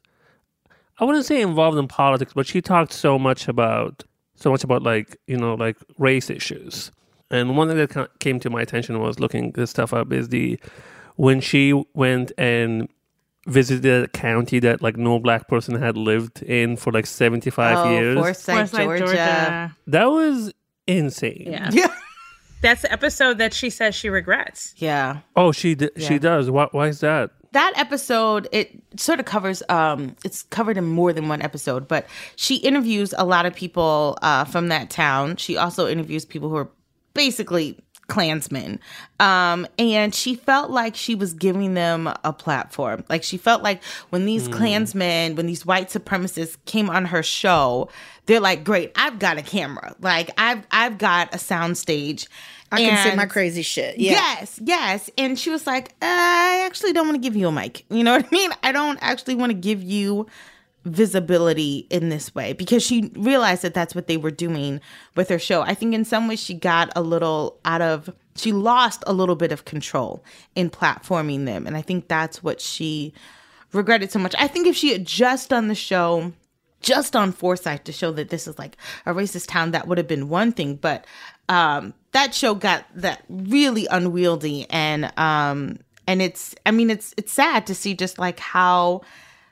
S5: I wouldn't say involved in politics, but she talked so much about, so much about like, you know, like race issues. And one thing that ca- came to my attention was looking this stuff up is the, when she went and visited a county that like no black person had lived in for like seventy-five
S7: oh,
S5: years.
S7: Forsyth,
S6: Forsyth,
S7: Georgia.
S5: That was insane.
S6: Yeah.
S7: Yeah.
S6: That's the episode that she says she regrets.
S7: Yeah.
S5: Oh, she d-
S7: Yeah.
S5: she does. Why, why is that?
S7: That episode, it sort of covers, um, it's covered in more than one episode, but she interviews a lot of people uh, from that town. She also interviews people who are basically Klansmen. Um, and she felt like she was giving them a platform. Like she felt like when these
S5: Mm.
S7: Klansmen, when these white supremacists came on her show, they're like, great, I've got a camera. Like I've, I've got a sound stage.
S4: I can say
S7: And-
S4: my crazy shit. Yeah.
S7: Yes, yes. And she was like, I actually don't want to give you a mic. You know what I mean? I don't actually want to give you visibility in this way, because she realized that that's what they were doing with her show. I think in some ways she got a little out of, she lost a little bit of control in platforming them. And I think that's what she regretted so much. I think if she had just done the show, just on Forsyth to show that this is like a racist town, that would have been one thing. But um, that show got that really unwieldy, and um, and it's, I mean, it's it's sad to see just like how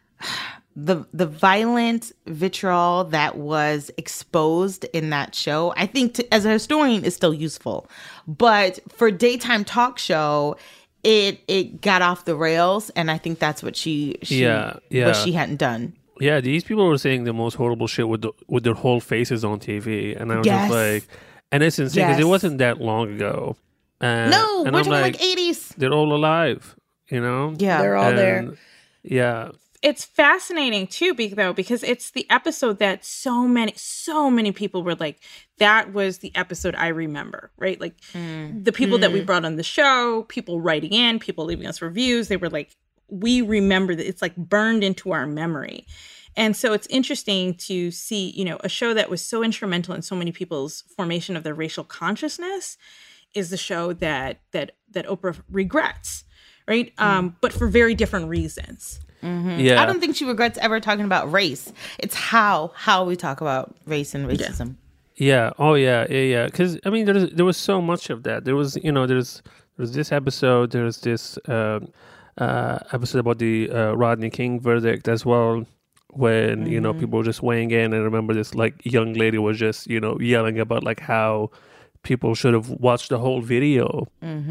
S7: the the violent vitriol that was exposed in that show, I think to, as a historian is still useful, but for daytime talk show, it it got off the rails, and I think that's what she, she
S5: Yeah, yeah.
S7: what she hadn't done.
S5: Yeah, these people were saying the most horrible shit with the, with their whole faces on T V, and I was
S7: Yes.
S5: just like, and it's insane because
S7: Yes.
S5: it wasn't that long ago. And,
S7: No,
S5: and
S7: we're
S5: I'm
S7: talking like eighties.
S5: they're all alive, you know.
S7: Yeah,
S4: They're all there.
S5: And, Yeah,
S6: It's fascinating too, be- though, because it's the episode that so many, so many people were like, that was the episode I remember, right? Like the people that we brought on the show, people writing in, people leaving us reviews, they were like, we remember that. It's like burned into our memory. And so it's interesting to see, you know, a show that was so instrumental in so many people's formation of their racial consciousness is the show that that that Oprah regrets, right? Um, but for very different reasons.
S5: yeah.
S7: I don't think she regrets ever talking about race. It's how how we talk about race and racism.
S5: Yeah. Oh, yeah. Yeah. Yeah. Because I mean, there's there was so much of that. There was, you know, there's there's this episode. There's this uh, uh, episode about the uh, Rodney King verdict as well, when you know people were just weighing in. And I remember this like young lady was just you know yelling about like how people should have watched the whole video,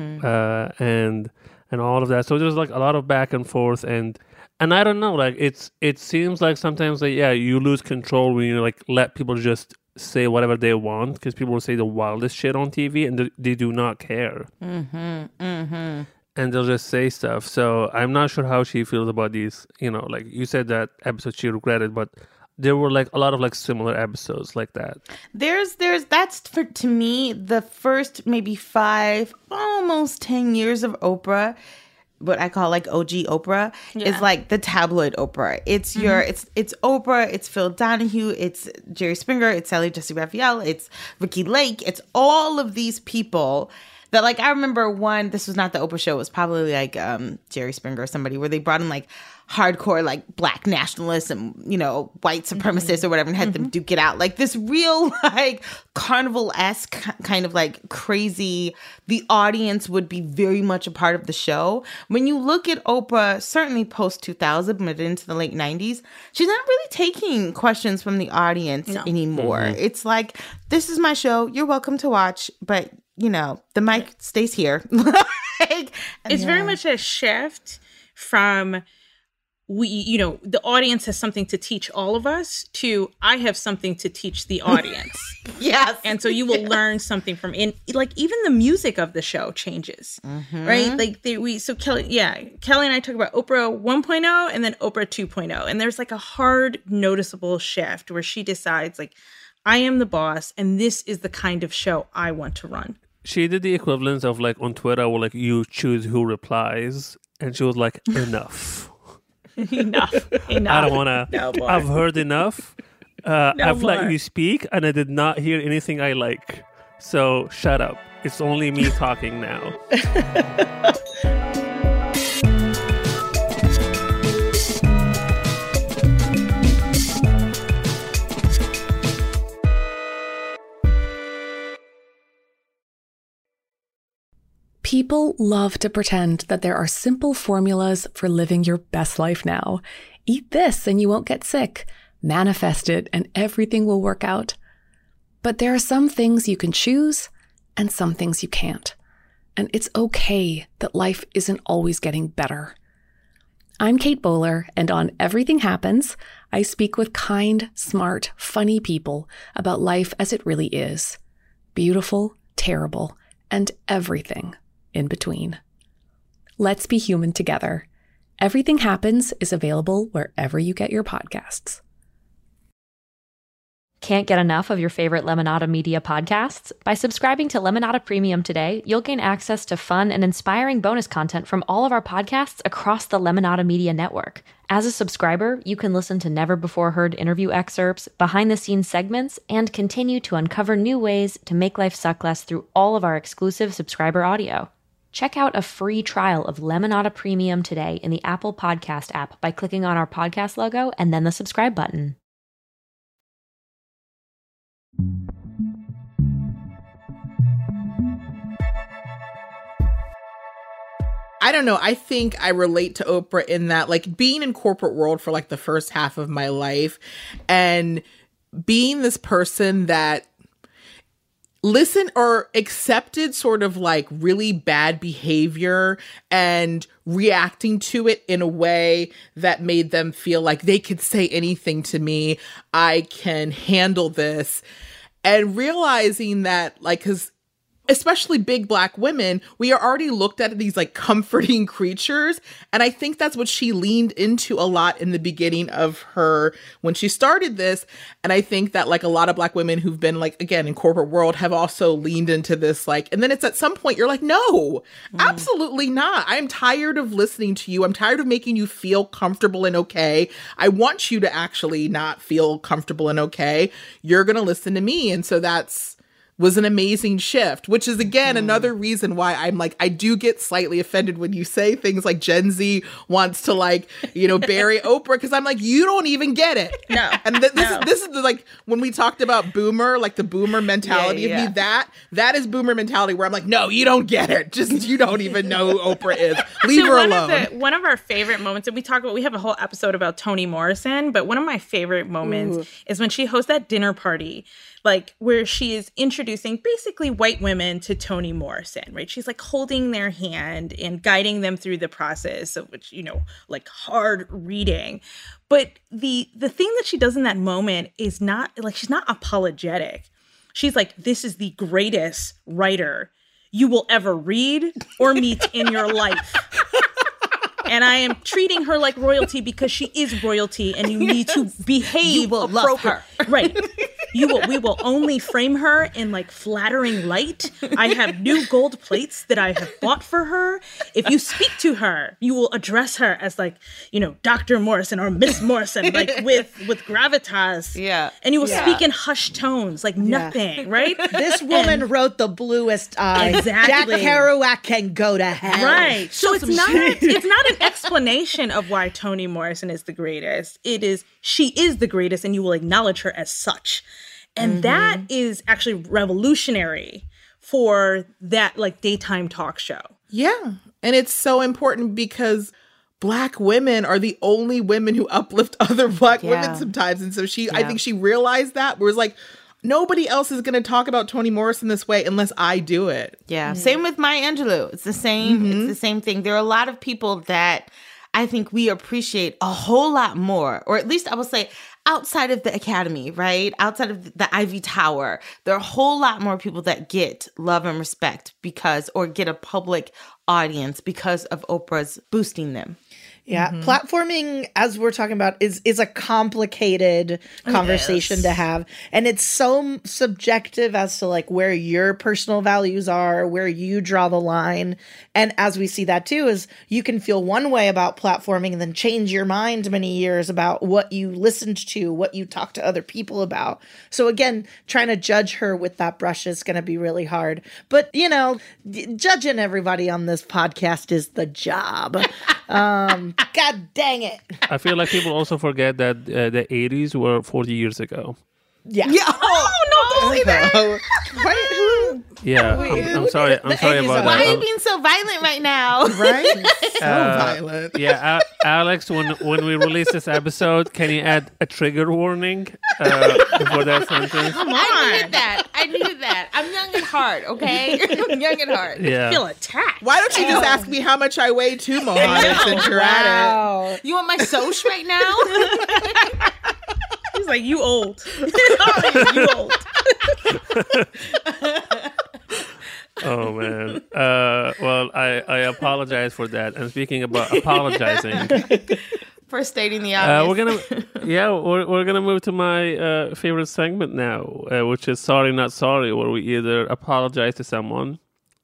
S5: uh, and and all of that. So there's like a lot of back and forth, and and I don't know, like it's it seems like sometimes like yeah, you lose control when you like let people just say whatever they want, because people will say the wildest shit on T V and they, they do not care. Mm-hmm, mm-hmm. And they'll just say stuff. So I'm not sure how she feels about these, you know, like you said that episode she regretted, but there were like a lot of like similar episodes like that.
S7: There's there's that's for to me the first maybe five, almost ten years of Oprah, what I call like O G Oprah, is like the tabloid Oprah. It's your it's it's Oprah, it's Phil Donahue, it's Jerry Springer, it's Sally Jessy Raphael, it's Ricky Lake, it's all of these people that like I remember one, this was not the Oprah show, it was probably like um Jerry Springer or somebody, where they brought in like hardcore like black nationalists and you know white supremacists or whatever and had them duke it out, like this real like carnival-esque kind of like crazy. The audience would be very much a part of the show. When you look at Oprah, certainly post two thousand but into the late nineties, she's not really taking questions from the audience anymore. It's like, this is my show, you're welcome to watch, but you know the mic stays here. Like,
S6: It's very much a shift from we, you know, the audience has something to teach all of us, to I have something to teach the audience.
S7: Yes.
S6: And so you will
S7: yeah.
S6: learn something from in like even the music of the show changes, mm-hmm. right? Like they, we, so Kelly, yeah, Kelly and I talk about Oprah one point oh and then Oprah two point oh. And there's like a hard noticeable shift where she decides like, I am the boss and this is the kind of show I want to run.
S5: She did the equivalent of like on Twitter where like you choose who replies. And she was like, enough.
S6: enough. Enough.
S5: I don't want to.
S6: No more.
S5: I've heard enough. Uh,
S6: no
S5: I've
S6: more.
S5: let you speak, and I did not hear anything I like. So shut up. It's only me talking now.
S9: People love to pretend that there are simple formulas for living your best life now. Eat this and you won't get sick. Manifest it and everything will work out. But there are some things you can choose and some things you can't. And it's okay that life isn't always getting better. I'm Kate Bowler, and on Everything Happens, I speak with kind, smart, funny people about life as it really is. Beautiful, terrible, and everything in between. Let's be human together. Everything Happens is available wherever you get your podcasts.
S10: Can't get enough of your favorite Lemonada Media podcasts? By subscribing to Lemonada Premium today, you'll gain access to fun and inspiring bonus content from all of our podcasts across the Lemonada Media network. As a subscriber, you can listen to never-before-heard interview excerpts, behind-the-scenes segments, and continue to uncover new ways to make life suck less through all of our exclusive subscriber audio. Check out a free trial of Lemonada Premium today in the Apple Podcast app by clicking on our podcast logo and then the subscribe button.
S3: I don't know. I think I relate to Oprah in that, like, being in corporate world for like the first half of my life and being this person that listened or accepted sort of like really bad behavior and reacting to it in a way that made them feel like they could say anything to me. I can handle this. And realizing that, like, because especially big Black women, we are already looked at these like comforting creatures. And I think that's what she leaned into a lot in the beginning of her, when she started this. And I think that like a lot of Black women who've been like, again, in corporate world have also leaned into this, like, and then it's at some point you're like, no, mm. absolutely not. I'm tired of listening to you. I'm tired of making you feel comfortable and okay. I want you to actually not feel comfortable and okay. You're going to listen to me. And so that's, was an amazing shift, which is, again, mm. another reason why I'm like, I do get slightly offended when you say things like Gen Z wants to, like, you know, bury Oprah, because I'm like, you don't even get it.
S6: No.
S3: And th- this
S6: no.
S3: is this is the, like, when we talked about boomer, like the boomer mentality yeah, yeah. of me, that that is boomer mentality where I'm like, no, you don't get it. Just, you don't even know who Oprah is. Leave
S6: so
S3: her
S6: one
S3: alone.
S6: Of the, one of our favorite moments, and we talk about, we have a whole episode about Toni Morrison, but one of my favorite moments Ooh. is when she hosts that dinner party, like, where she is introducing basically white women to Toni Morrison, right? She's like holding their hand and guiding them through the process of which, you know, like hard reading. But the the thing that she does in that moment is not like, she's not apologetic. She's like, this is the greatest writer you will ever read or meet in your life. And I am treating her like royalty because she is royalty, and you need to behave
S7: you will love her.
S6: Right. You will, we will only frame her in like flattering light. I have new gold plates that I have bought for her. If you speak to her, you will address her as like, you know, Doctor Morrison or Miss Morrison, like with, with gravitas.
S7: Yeah.
S6: And you will
S7: yeah.
S6: speak in hushed tones, like nothing, yeah. right?
S4: This woman and, wrote The Bluest Eye.
S6: Exactly.
S4: Jack Kerouac can go to hell.
S6: Right. So it's not, it's not an explanation of why Toni Morrison is the greatest. It is, she is the greatest, and you will acknowledge her as such. And mm-hmm. that is actually revolutionary for that like daytime talk show.
S3: Yeah. And it's so important because Black women are the only women who uplift other Black yeah. women sometimes. And so she, yeah. I think she realized that, where it's like, nobody else is going to talk about Toni Morrison this way unless I do it.
S7: Yeah. Mm-hmm. Same with Maya Angelou. It's the same. Mm-hmm. It's the same thing. There are a lot of people that I think we appreciate a whole lot more, or at least I will say outside of the academy, right? Outside of the Ivy Tower, there are a whole lot more people that get love and respect because, or get a public audience because of Oprah's boosting them.
S4: Yeah, mm-hmm. Platforming, as we're talking about, is is a complicated conversation yes. to have. And it's so subjective as to like where your personal values are, where you draw the line. And as we see that too, is you can feel one way about platforming and then change your mind many years about what you listened to, what you talked to other people about. So again, trying to judge her with that brush is going to be really hard. But, you know, judging everybody on this podcast is the job. Um, God dang it.
S5: I feel like people also forget that uh, the eighties were forty years ago.
S4: Yeah.
S7: Yeah. Oh, no, don't say that.
S4: Wait, who?
S5: Yeah,
S4: Wait,
S5: I'm, I'm sorry. I'm sorry about
S7: Why
S5: that.
S7: are you being so violent right now?
S3: Right? So
S5: Uh,
S3: violent.
S5: Yeah, Al- Alex, when when we release this episode, can you add a trigger warning uh, before that sentence?
S7: Come on. I needed that. I needed that. I'm young at heart, okay? I'm young at heart.
S5: Yeah.
S6: I feel attacked.
S3: Why don't you just
S7: Oh.
S3: ask me how much I weigh too, Mohammed, since you're at it?
S4: Wow.
S7: You want my soch right now?
S6: He's like, you old. You old.
S5: Oh man. Uh, well, I, I apologize for that. And speaking about apologizing,
S7: For stating the
S5: uh,
S7: obvious.
S5: we're gonna yeah we're we're gonna move to my uh, favorite segment now, uh, which is sorry not sorry, where we either apologize to someone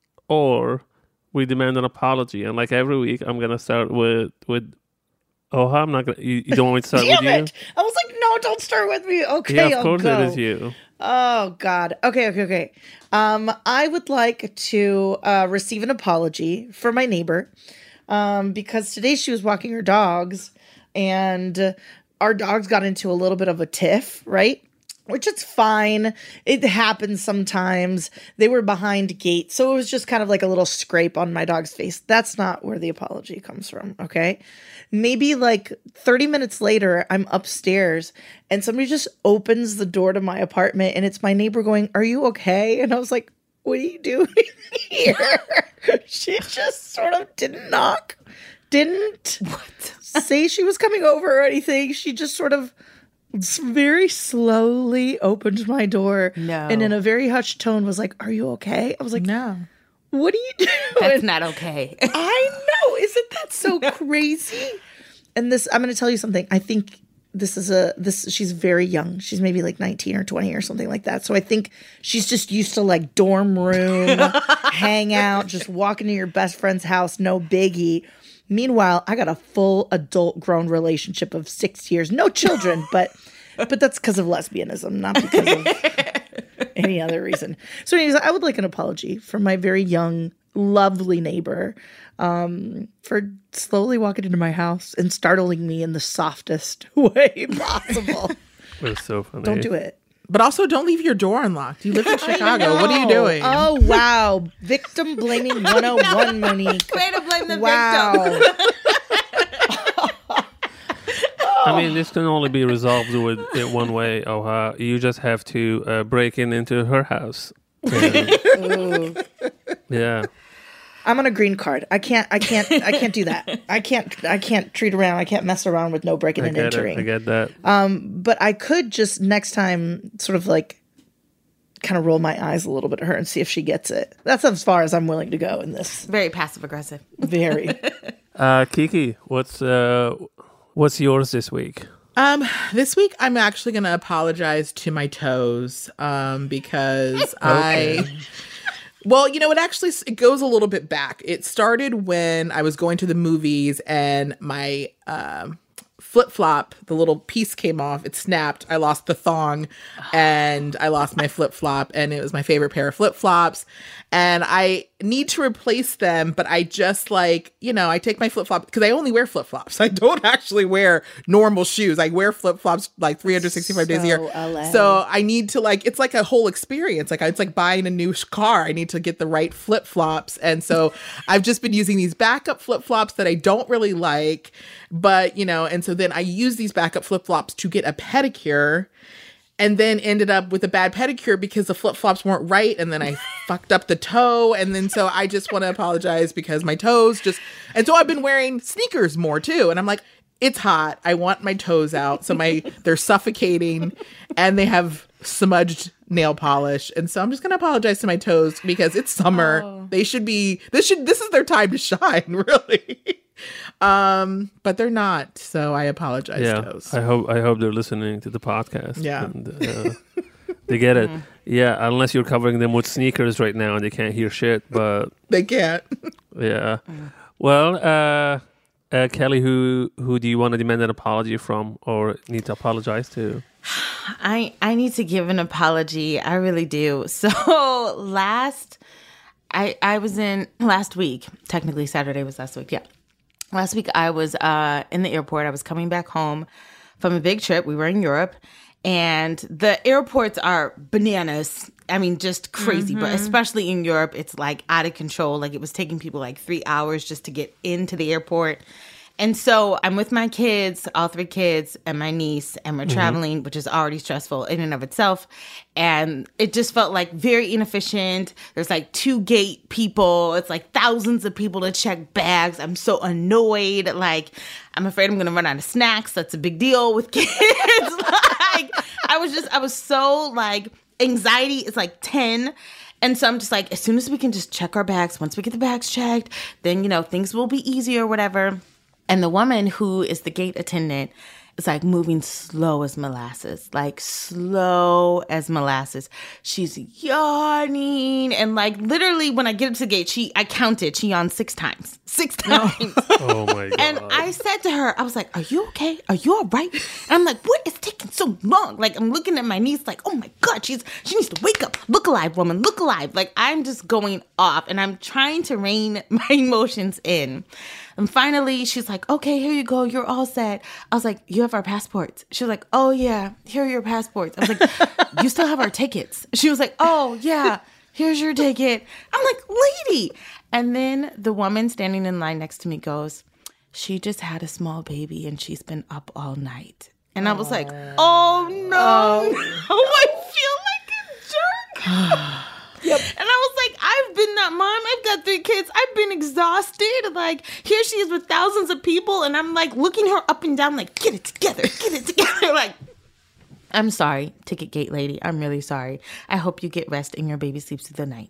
S5: or we demand an apology. And like every week, I'm gonna start with with. Oh, I'm not gonna. You, you don't want me to start
S4: Damn
S5: with you?
S4: it. I was like, no, don't start with me. Okay,
S5: Yeah, of
S4: I'll
S5: course
S4: go.
S5: it is you.
S4: Oh, God. Okay, okay, okay. Um, I would like to uh, receive an apology for my neighbor um, because today she was walking her dogs and uh, our dogs got into a little bit of a tiff, right? Which it's fine. It happens sometimes. They were behind gates, so it was just kind of like a little scrape on my dog's face. That's not where the apology comes from, okay? Maybe like thirty minutes later, I'm upstairs and somebody just opens the door to my apartment and it's my neighbor going, "Are you okay?" And I was like, "What are you doing here?" She just sort of didn't knock, didn't what? say she was coming over or anything. She just sort of very slowly opened my door
S7: No.
S4: and in a very hushed tone was like, "Are you okay?" I was like,
S3: No.
S4: "What are you doing?"
S7: That's not okay.
S4: I know. Isn't that so crazy? And this, I'm going to tell you something. I think this is a, this, she's very young. She's maybe like nineteen or twenty or something like that. So I think she's just used to like dorm room, hang out, just walk into your best friend's house. No biggie. Meanwhile, I got a full adult grown relationship of six years, no children, but, but that's because of lesbianism, not because of any other reason. So anyways, I would like an apology for my very young, lovely neighbor um, for slowly walking into my house and startling me in the softest way possible.
S5: It's so funny.
S4: Don't do it.
S3: But also, don't leave your door unlocked. You live in Chicago. What are you doing?
S4: Oh, wow. Victim blaming one oh one, Monique.
S7: Way to blame the
S4: Wow.
S7: victim.
S5: I mean, this can only be resolved with in one way, Oha. You just have to uh, break in into her house. And, yeah.
S4: I'm on a green card. I can't, I can't, I can't do that. I can't, I can't treat around. I can't mess around with no breaking
S5: I
S4: and
S5: get
S4: entering.
S5: it. I get that.
S4: Um, but I could just next time sort of like kind of roll my eyes a little bit at her and see if she gets it. That's as far as I'm willing to go in this.
S7: Very passive aggressive.
S4: Very.
S5: Uh, Kiki, what's uh, what's yours this week?
S3: Um, this week I'm actually going to apologize to my toes, um, because I, well, you know, it actually, it goes a little bit back. It started when I was going to the movies and my, um, flip-flop, the little piece came off, it snapped, I lost the thong and I lost my flip-flop, and it was my favorite pair of flip-flops, and I need to replace them, but I just like, you know, I take my flip-flop because I only wear flip-flops. I don't actually wear normal shoes. I wear flip-flops like three hundred sixty-five days a year.
S4: L A.
S3: So I need to like, it's like a whole experience. Like it's like buying a new sh- car. I need to get the right flip-flops. And so I've just been using these backup flip-flops that I don't really like, but you know, and so then I use these backup flip-flops to get a pedicure. and then ended up with a bad pedicure because the flip-flops weren't right, and then I fucked up the toe, and then so I just want to apologize because my toes just, and so I've been wearing sneakers more too, and I'm like, it's hot, I want my toes out, so my they're suffocating, and they have smudged nail polish, and so I'm just gonna apologize to my toes because it's summer. Oh. They should be, this should, this is their time to shine, really. Um, but they're not, so I apologize.
S5: Yeah,
S3: toes.
S5: I hope I hope they're listening to the podcast.
S3: Yeah,
S5: and, uh, they get it. Yeah, unless you're covering them with sneakers right now and they can't hear shit, but
S3: they can't.
S5: Yeah. Well, uh, uh, Kelly, who who do you want to demand an apology from or need to apologize to?
S7: I I need to give an apology. I really do. So last, I I was in last week. Technically, Saturday was last week. Yeah. Last week, I was uh, in the airport. I was coming back home from a big trip. We were in Europe, and the airports are bananas. I mean, just crazy. Mm-hmm. But especially in Europe, it's like out of control. Like it was taking people like three hours just to get into the airport. And so I'm with my kids, all three kids, and my niece, and we're mm-hmm. traveling, which is already stressful in and of itself. And it just felt like very inefficient. There's like two gate people. It's like thousands of people to check bags. I'm so annoyed. Like, I'm afraid I'm going to run out of snacks. That's a big deal with kids. Like, I was just, I was so like, anxiety is like ten. And so I'm just like, as soon as we can just check our bags, once we get the bags checked, then, you know, things will be easier or whatever. And the woman who is the gate attendant is like moving slow as molasses, like slow as molasses. She's yawning. And like literally when I get up to the gate, she, I counted, she yawned six times, six times.
S5: Oh my God.
S7: And I said to her, I was like, are you okay? Are you all right? And I'm like, what is taking so long? Like I'm looking at my niece like, oh my God, she's, she needs to wake up. Look alive, woman, look alive. Like I'm just going off and I'm trying to rein my emotions in. And finally, she's like, okay, here you go. You're all set. I was like, you have our passports. She was like, oh, yeah, here are your passports. I was like, you still have our tickets. She was like, oh, yeah, here's your ticket. I'm like, lady. And then the woman standing in line next to me goes, she just had a small baby and she's been up all night. And I was like, oh, no. Oh. I feel like a jerk. Yep. And I was like, I've been that mom. I've got three kids. I've been exhausted. Like, here she is with thousands of people. And I'm like looking her up and down, like, get it together, get it together. Like, I'm sorry, ticket gate lady. I'm really sorry. I hope you get rest and your baby sleeps through the night.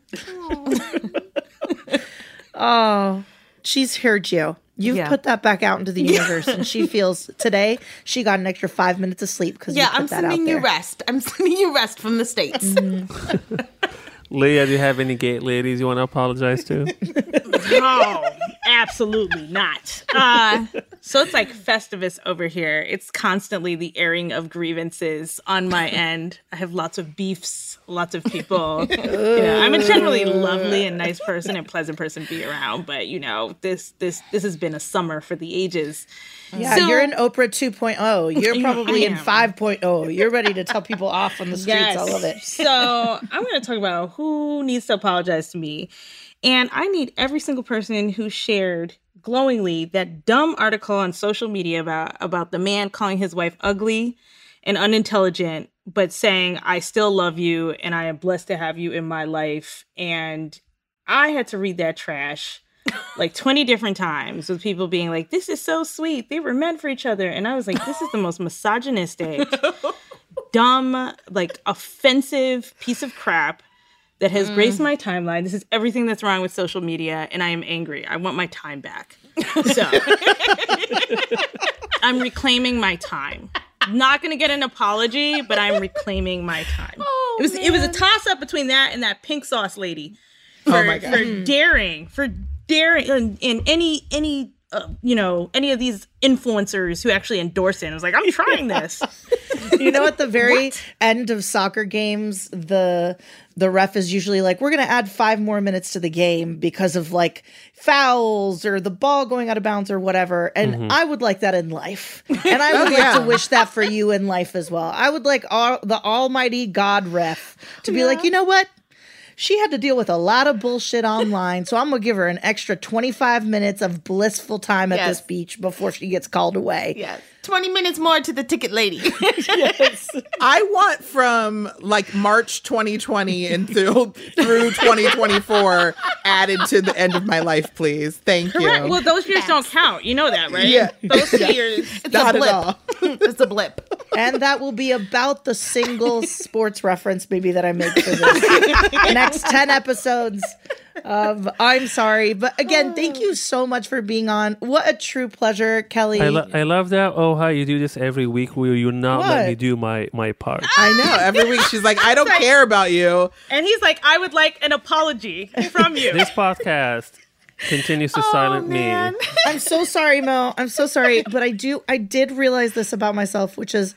S4: Oh, she's heard you. You've yeah. put that back out into the universe, and she feels today she got an extra five minutes of sleep because
S7: yeah,
S4: you put
S7: I'm
S4: that
S7: sending
S4: out
S7: you
S4: there.
S7: rest. I'm sending you rest from the States.
S3: Mm-hmm.
S5: Leah, do you have any gate ladies you want to apologize to?
S6: No, absolutely not. Uh, so it's like Festivus over here. It's constantly the airing of grievances on my end. I have lots of beefs, lots of people. You know, I'm a generally lovely and nice person and pleasant person to be around, but you know, this this this has been a summer for the ages.
S4: Yeah, so, you're in Oprah two point oh. You're probably in five point oh. You're ready to tell people off on the streets.
S6: Yes.
S4: I love it.
S6: So I'm going to talk about who needs to apologize to me. And I need every single person who shared glowingly that dumb article on social media about, about the man calling his wife ugly and unintelligent, but saying, I still love you and I am blessed to have you in my life. And I had to read that trash like twenty different times with people being like, this is so sweet. They were meant for each other. And I was like, this is the most misogynistic, dumb, like offensive piece of crap that has mm. graced my timeline. This is everything that's wrong with social media. And I am angry. I want my time back. So I'm reclaiming my time. Not going to get an apology, but I'm reclaiming my time. Oh, it was man. It was a toss up between that and that pink sauce lady for, oh my God. for daring, for daring in, in any any uh, you know any of these influencers who actually endorse it. I was like, I'm trying this.
S4: You know, at the very end of soccer games, the the ref is usually like, we're going to add five more minutes to the game because of like fouls or the ball going out of bounds or whatever. And mm-hmm. I would like that in life. And I would oh, like yeah. to wish that for you in life as well. I would like all, the almighty God ref to be yeah. like, you know what? she had to deal with a lot of bullshit online. So I'm going to give her an extra twenty-five minutes of blissful time at
S7: Yes.
S4: this beach before she gets called away.
S7: Yes. twenty minutes more to the ticket lady.
S4: Yes.
S3: I want from like March twenty twenty until through twenty twenty-four added to the end of my life, please. Thank you.
S6: Correct. Well, those years don't count. You know that, right?
S3: Yeah.
S6: Those years.
S7: It's
S3: Not
S7: a
S3: at
S7: blip.
S3: all.
S7: It's a blip.
S4: And that will be about the single sports reference maybe that I make for this next ten episodes of I'm Sorry. But again, thank you so much for being on. What a true pleasure, Kelly.
S5: I, lo- I love that. Oh, how you do this every week where you not let
S4: What?
S5: me do my, my part.
S3: I know. Every week she's like, I don't care about you.
S6: And he's like, I would like an apology from you.
S5: This podcast continues to silent me.
S4: I'm so sorry, Mo. I'm so sorry. But I do I did realize this about myself, which is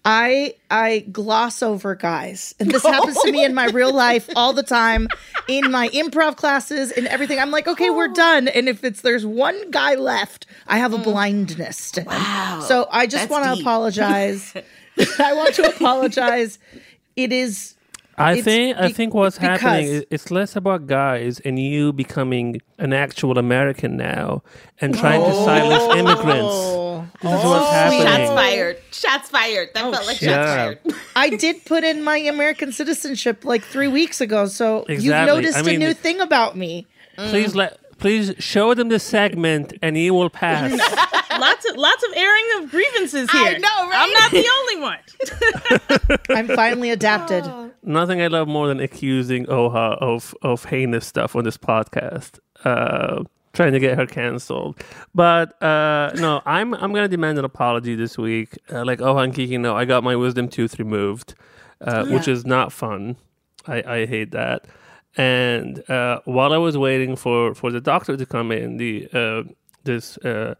S4: I I gloss over guys. And this happens to me in my real life all the time, in my improv classes and everything. I'm like, okay, we're done. And if it's there's one guy left, I have a blindness to him.
S7: Wow.
S4: So I just
S7: That's
S4: want to
S7: deep.
S4: apologize. I want to apologize. It is
S5: I
S4: It's
S5: think I
S4: be-
S5: think what's happening
S4: because-
S5: is it's less about guys and you becoming an actual American now and trying to silence immigrants. This is what's happening.
S7: Shots fired. Shots fired. That felt like shots
S5: Yeah.
S7: fired.
S4: I did put in my American citizenship like three weeks ago, so you've
S5: Exactly.
S4: noticed
S5: I mean-
S4: a new thing about me.
S5: Please let please show them this segment and he will pass.
S6: lots of lots of airing of grievances here.
S7: I know, right?
S6: I'm not the only one.
S4: I'm finally adapted.
S5: Nothing I love more than accusing Oha of of heinous stuff on this podcast. Uh, trying to get her canceled. But uh, no, I'm I'm gonna demand an apology this week. Uh, like Oha and Kiki know, I got my wisdom tooth removed, uh, which is not fun. I, I hate that. And uh, while I was waiting for, for the doctor to come in, the uh, this uh,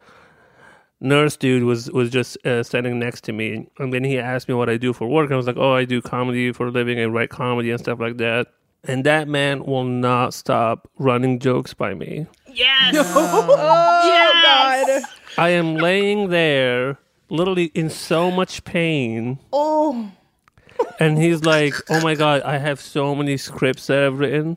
S5: nurse dude was was just uh, standing next to me, and then he asked me what I do for work. And I was like, "Oh, I do comedy for a living. I write comedy and stuff like that." And that man will not stop running jokes by me.
S6: Yes.
S4: Oh,
S6: Yes.
S4: God.
S5: I am laying there, literally in so much pain.
S4: Oh.
S5: And he's like, "Oh my God, I have so many scripts that I've written."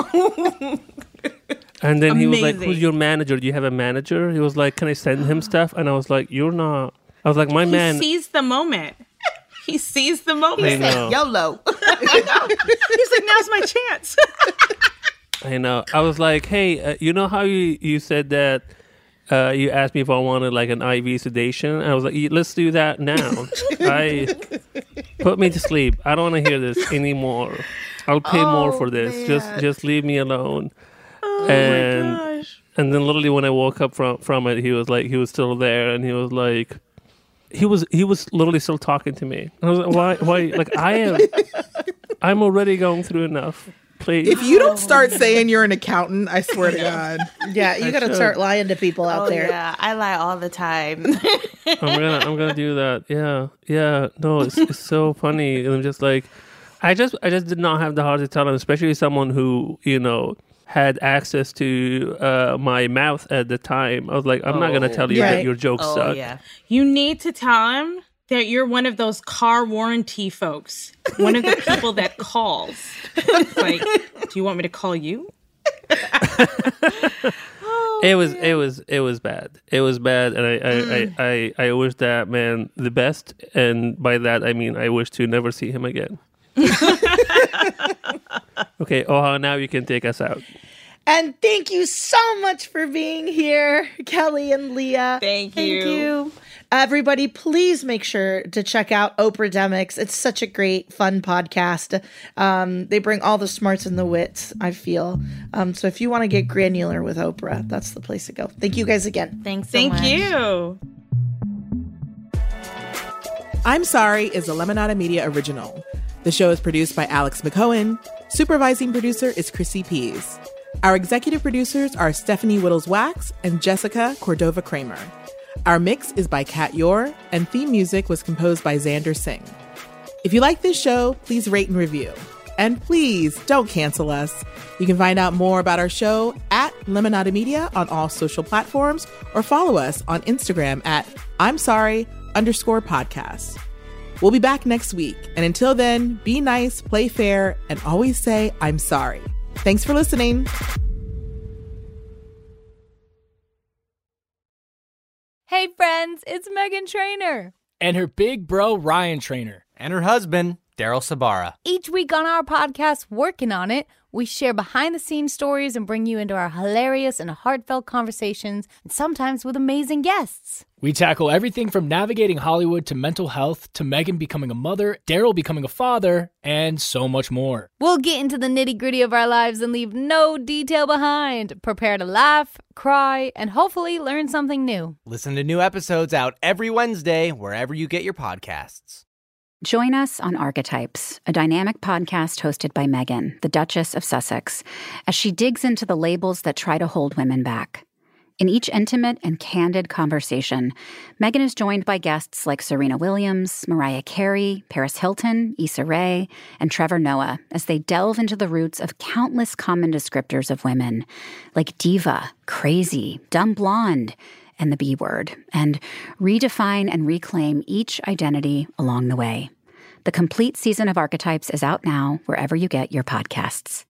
S5: And then he was like,
S6: Amazing.
S5: "Who's your manager? Do you have a manager?" He was like, "Can I send him stuff?" And I was like, "You're not." I was like, "My
S6: He
S5: man."
S6: seized the moment. He seized the
S5: I
S6: moment.
S5: know.
S7: YOLO.
S6: He's like, now's my chance.
S5: I know. I was like, "Hey, uh, you know how you, you said that uh, you asked me if I wanted like an I V sedation?" I was like, "Y- "Let's do that now." I put me to sleep. I don't want to hear this anymore. I'll pay more for this. Just just leave me alone.
S6: Oh
S5: and
S6: my gosh.
S5: and then literally when I woke up from from it, he was like, he was still there, and he was like, he was he was literally still talking to me. I was like, why why like I am I'm already going through enough. Please.
S3: If you don't start saying you're an accountant, I swear to God.
S4: Yeah, you got to
S5: should.
S4: start lying to people out
S7: Oh,
S4: there.
S7: yeah. I lie all the time.
S5: I'm gonna I'm gonna do that. Yeah, yeah. No, it's it's so funny. And I'm just like, I just I just did not have the heart to tell him, especially someone who you know had access to uh, my mouth at the time. I was like, I'm not gonna tell you
S4: Right.
S5: that your jokes
S7: Oh,
S5: suck.
S7: yeah.
S6: You need to tell him that you're one of those car warranty folks. One of the people that calls. Like, do you want me to call you?
S5: It was it was it was bad. It was bad, and I I, I, I I wish that man the best. And by that I mean I wish to never see him again. Okay, Oha, now you can take us out.
S4: And thank you so much for being here, Kelly and Leah.
S6: Thank
S4: Thank
S6: you.
S4: you. Everybody, please make sure to check out Oprah-demics. It's such a great, fun podcast. Um, they bring all the smarts and the wits, I feel. Um, so if you want to get granular with Oprah, that's the place to go. Thank you guys again.
S7: Thanks so
S6: Thank
S7: much.
S6: you.
S3: I'm Sorry is a Lemonada Media original. The show is produced by Alex McCohen. Supervising producer is Chrissy Pease. Our executive producers are Stephanie Whittles-Wax and Jessica Cordova Kramer. Our mix is by Kat Yor, and theme music was composed by Xander Singh. If you like this show, please rate and review. And please don't cancel us. You can find out more about our show at Lemonada Media on all social platforms, or follow us on Instagram at I'm Sorry underscore podcast. We'll be back next week. And until then, be nice, play fair, and always say I'm sorry. Thanks for listening.
S11: Hey friends, it's Meghan Trainor.
S12: And her big bro, Ryan Trainor.
S13: And her husband, Daryl Sabara.
S11: Each week on our podcast, Working on It, we share behind-the-scenes stories and bring you into our hilarious and heartfelt conversations, and sometimes with amazing guests.
S12: We tackle everything from navigating Hollywood to mental health to Meghan becoming a mother, Daryl becoming a father, and so much more.
S11: We'll get into the nitty-gritty of our lives and leave no detail behind. Prepare to laugh, cry, and hopefully learn something new.
S13: Listen to new episodes out every Wednesday wherever you get your podcasts.
S14: Join us on Archetypes, a dynamic podcast hosted by Meghan, the Duchess of Sussex, as she digs into the labels that try to hold women back. In each intimate and candid conversation, Meghan is joined by guests like Serena Williams, Mariah Carey, Paris Hilton, Issa Rae, and Trevor Noah as they delve into the roots of countless common descriptors of women, like diva, crazy, dumb blonde, and the B word, and redefine and reclaim each identity along the way. The complete season of Archetypes is out now wherever you get your podcasts.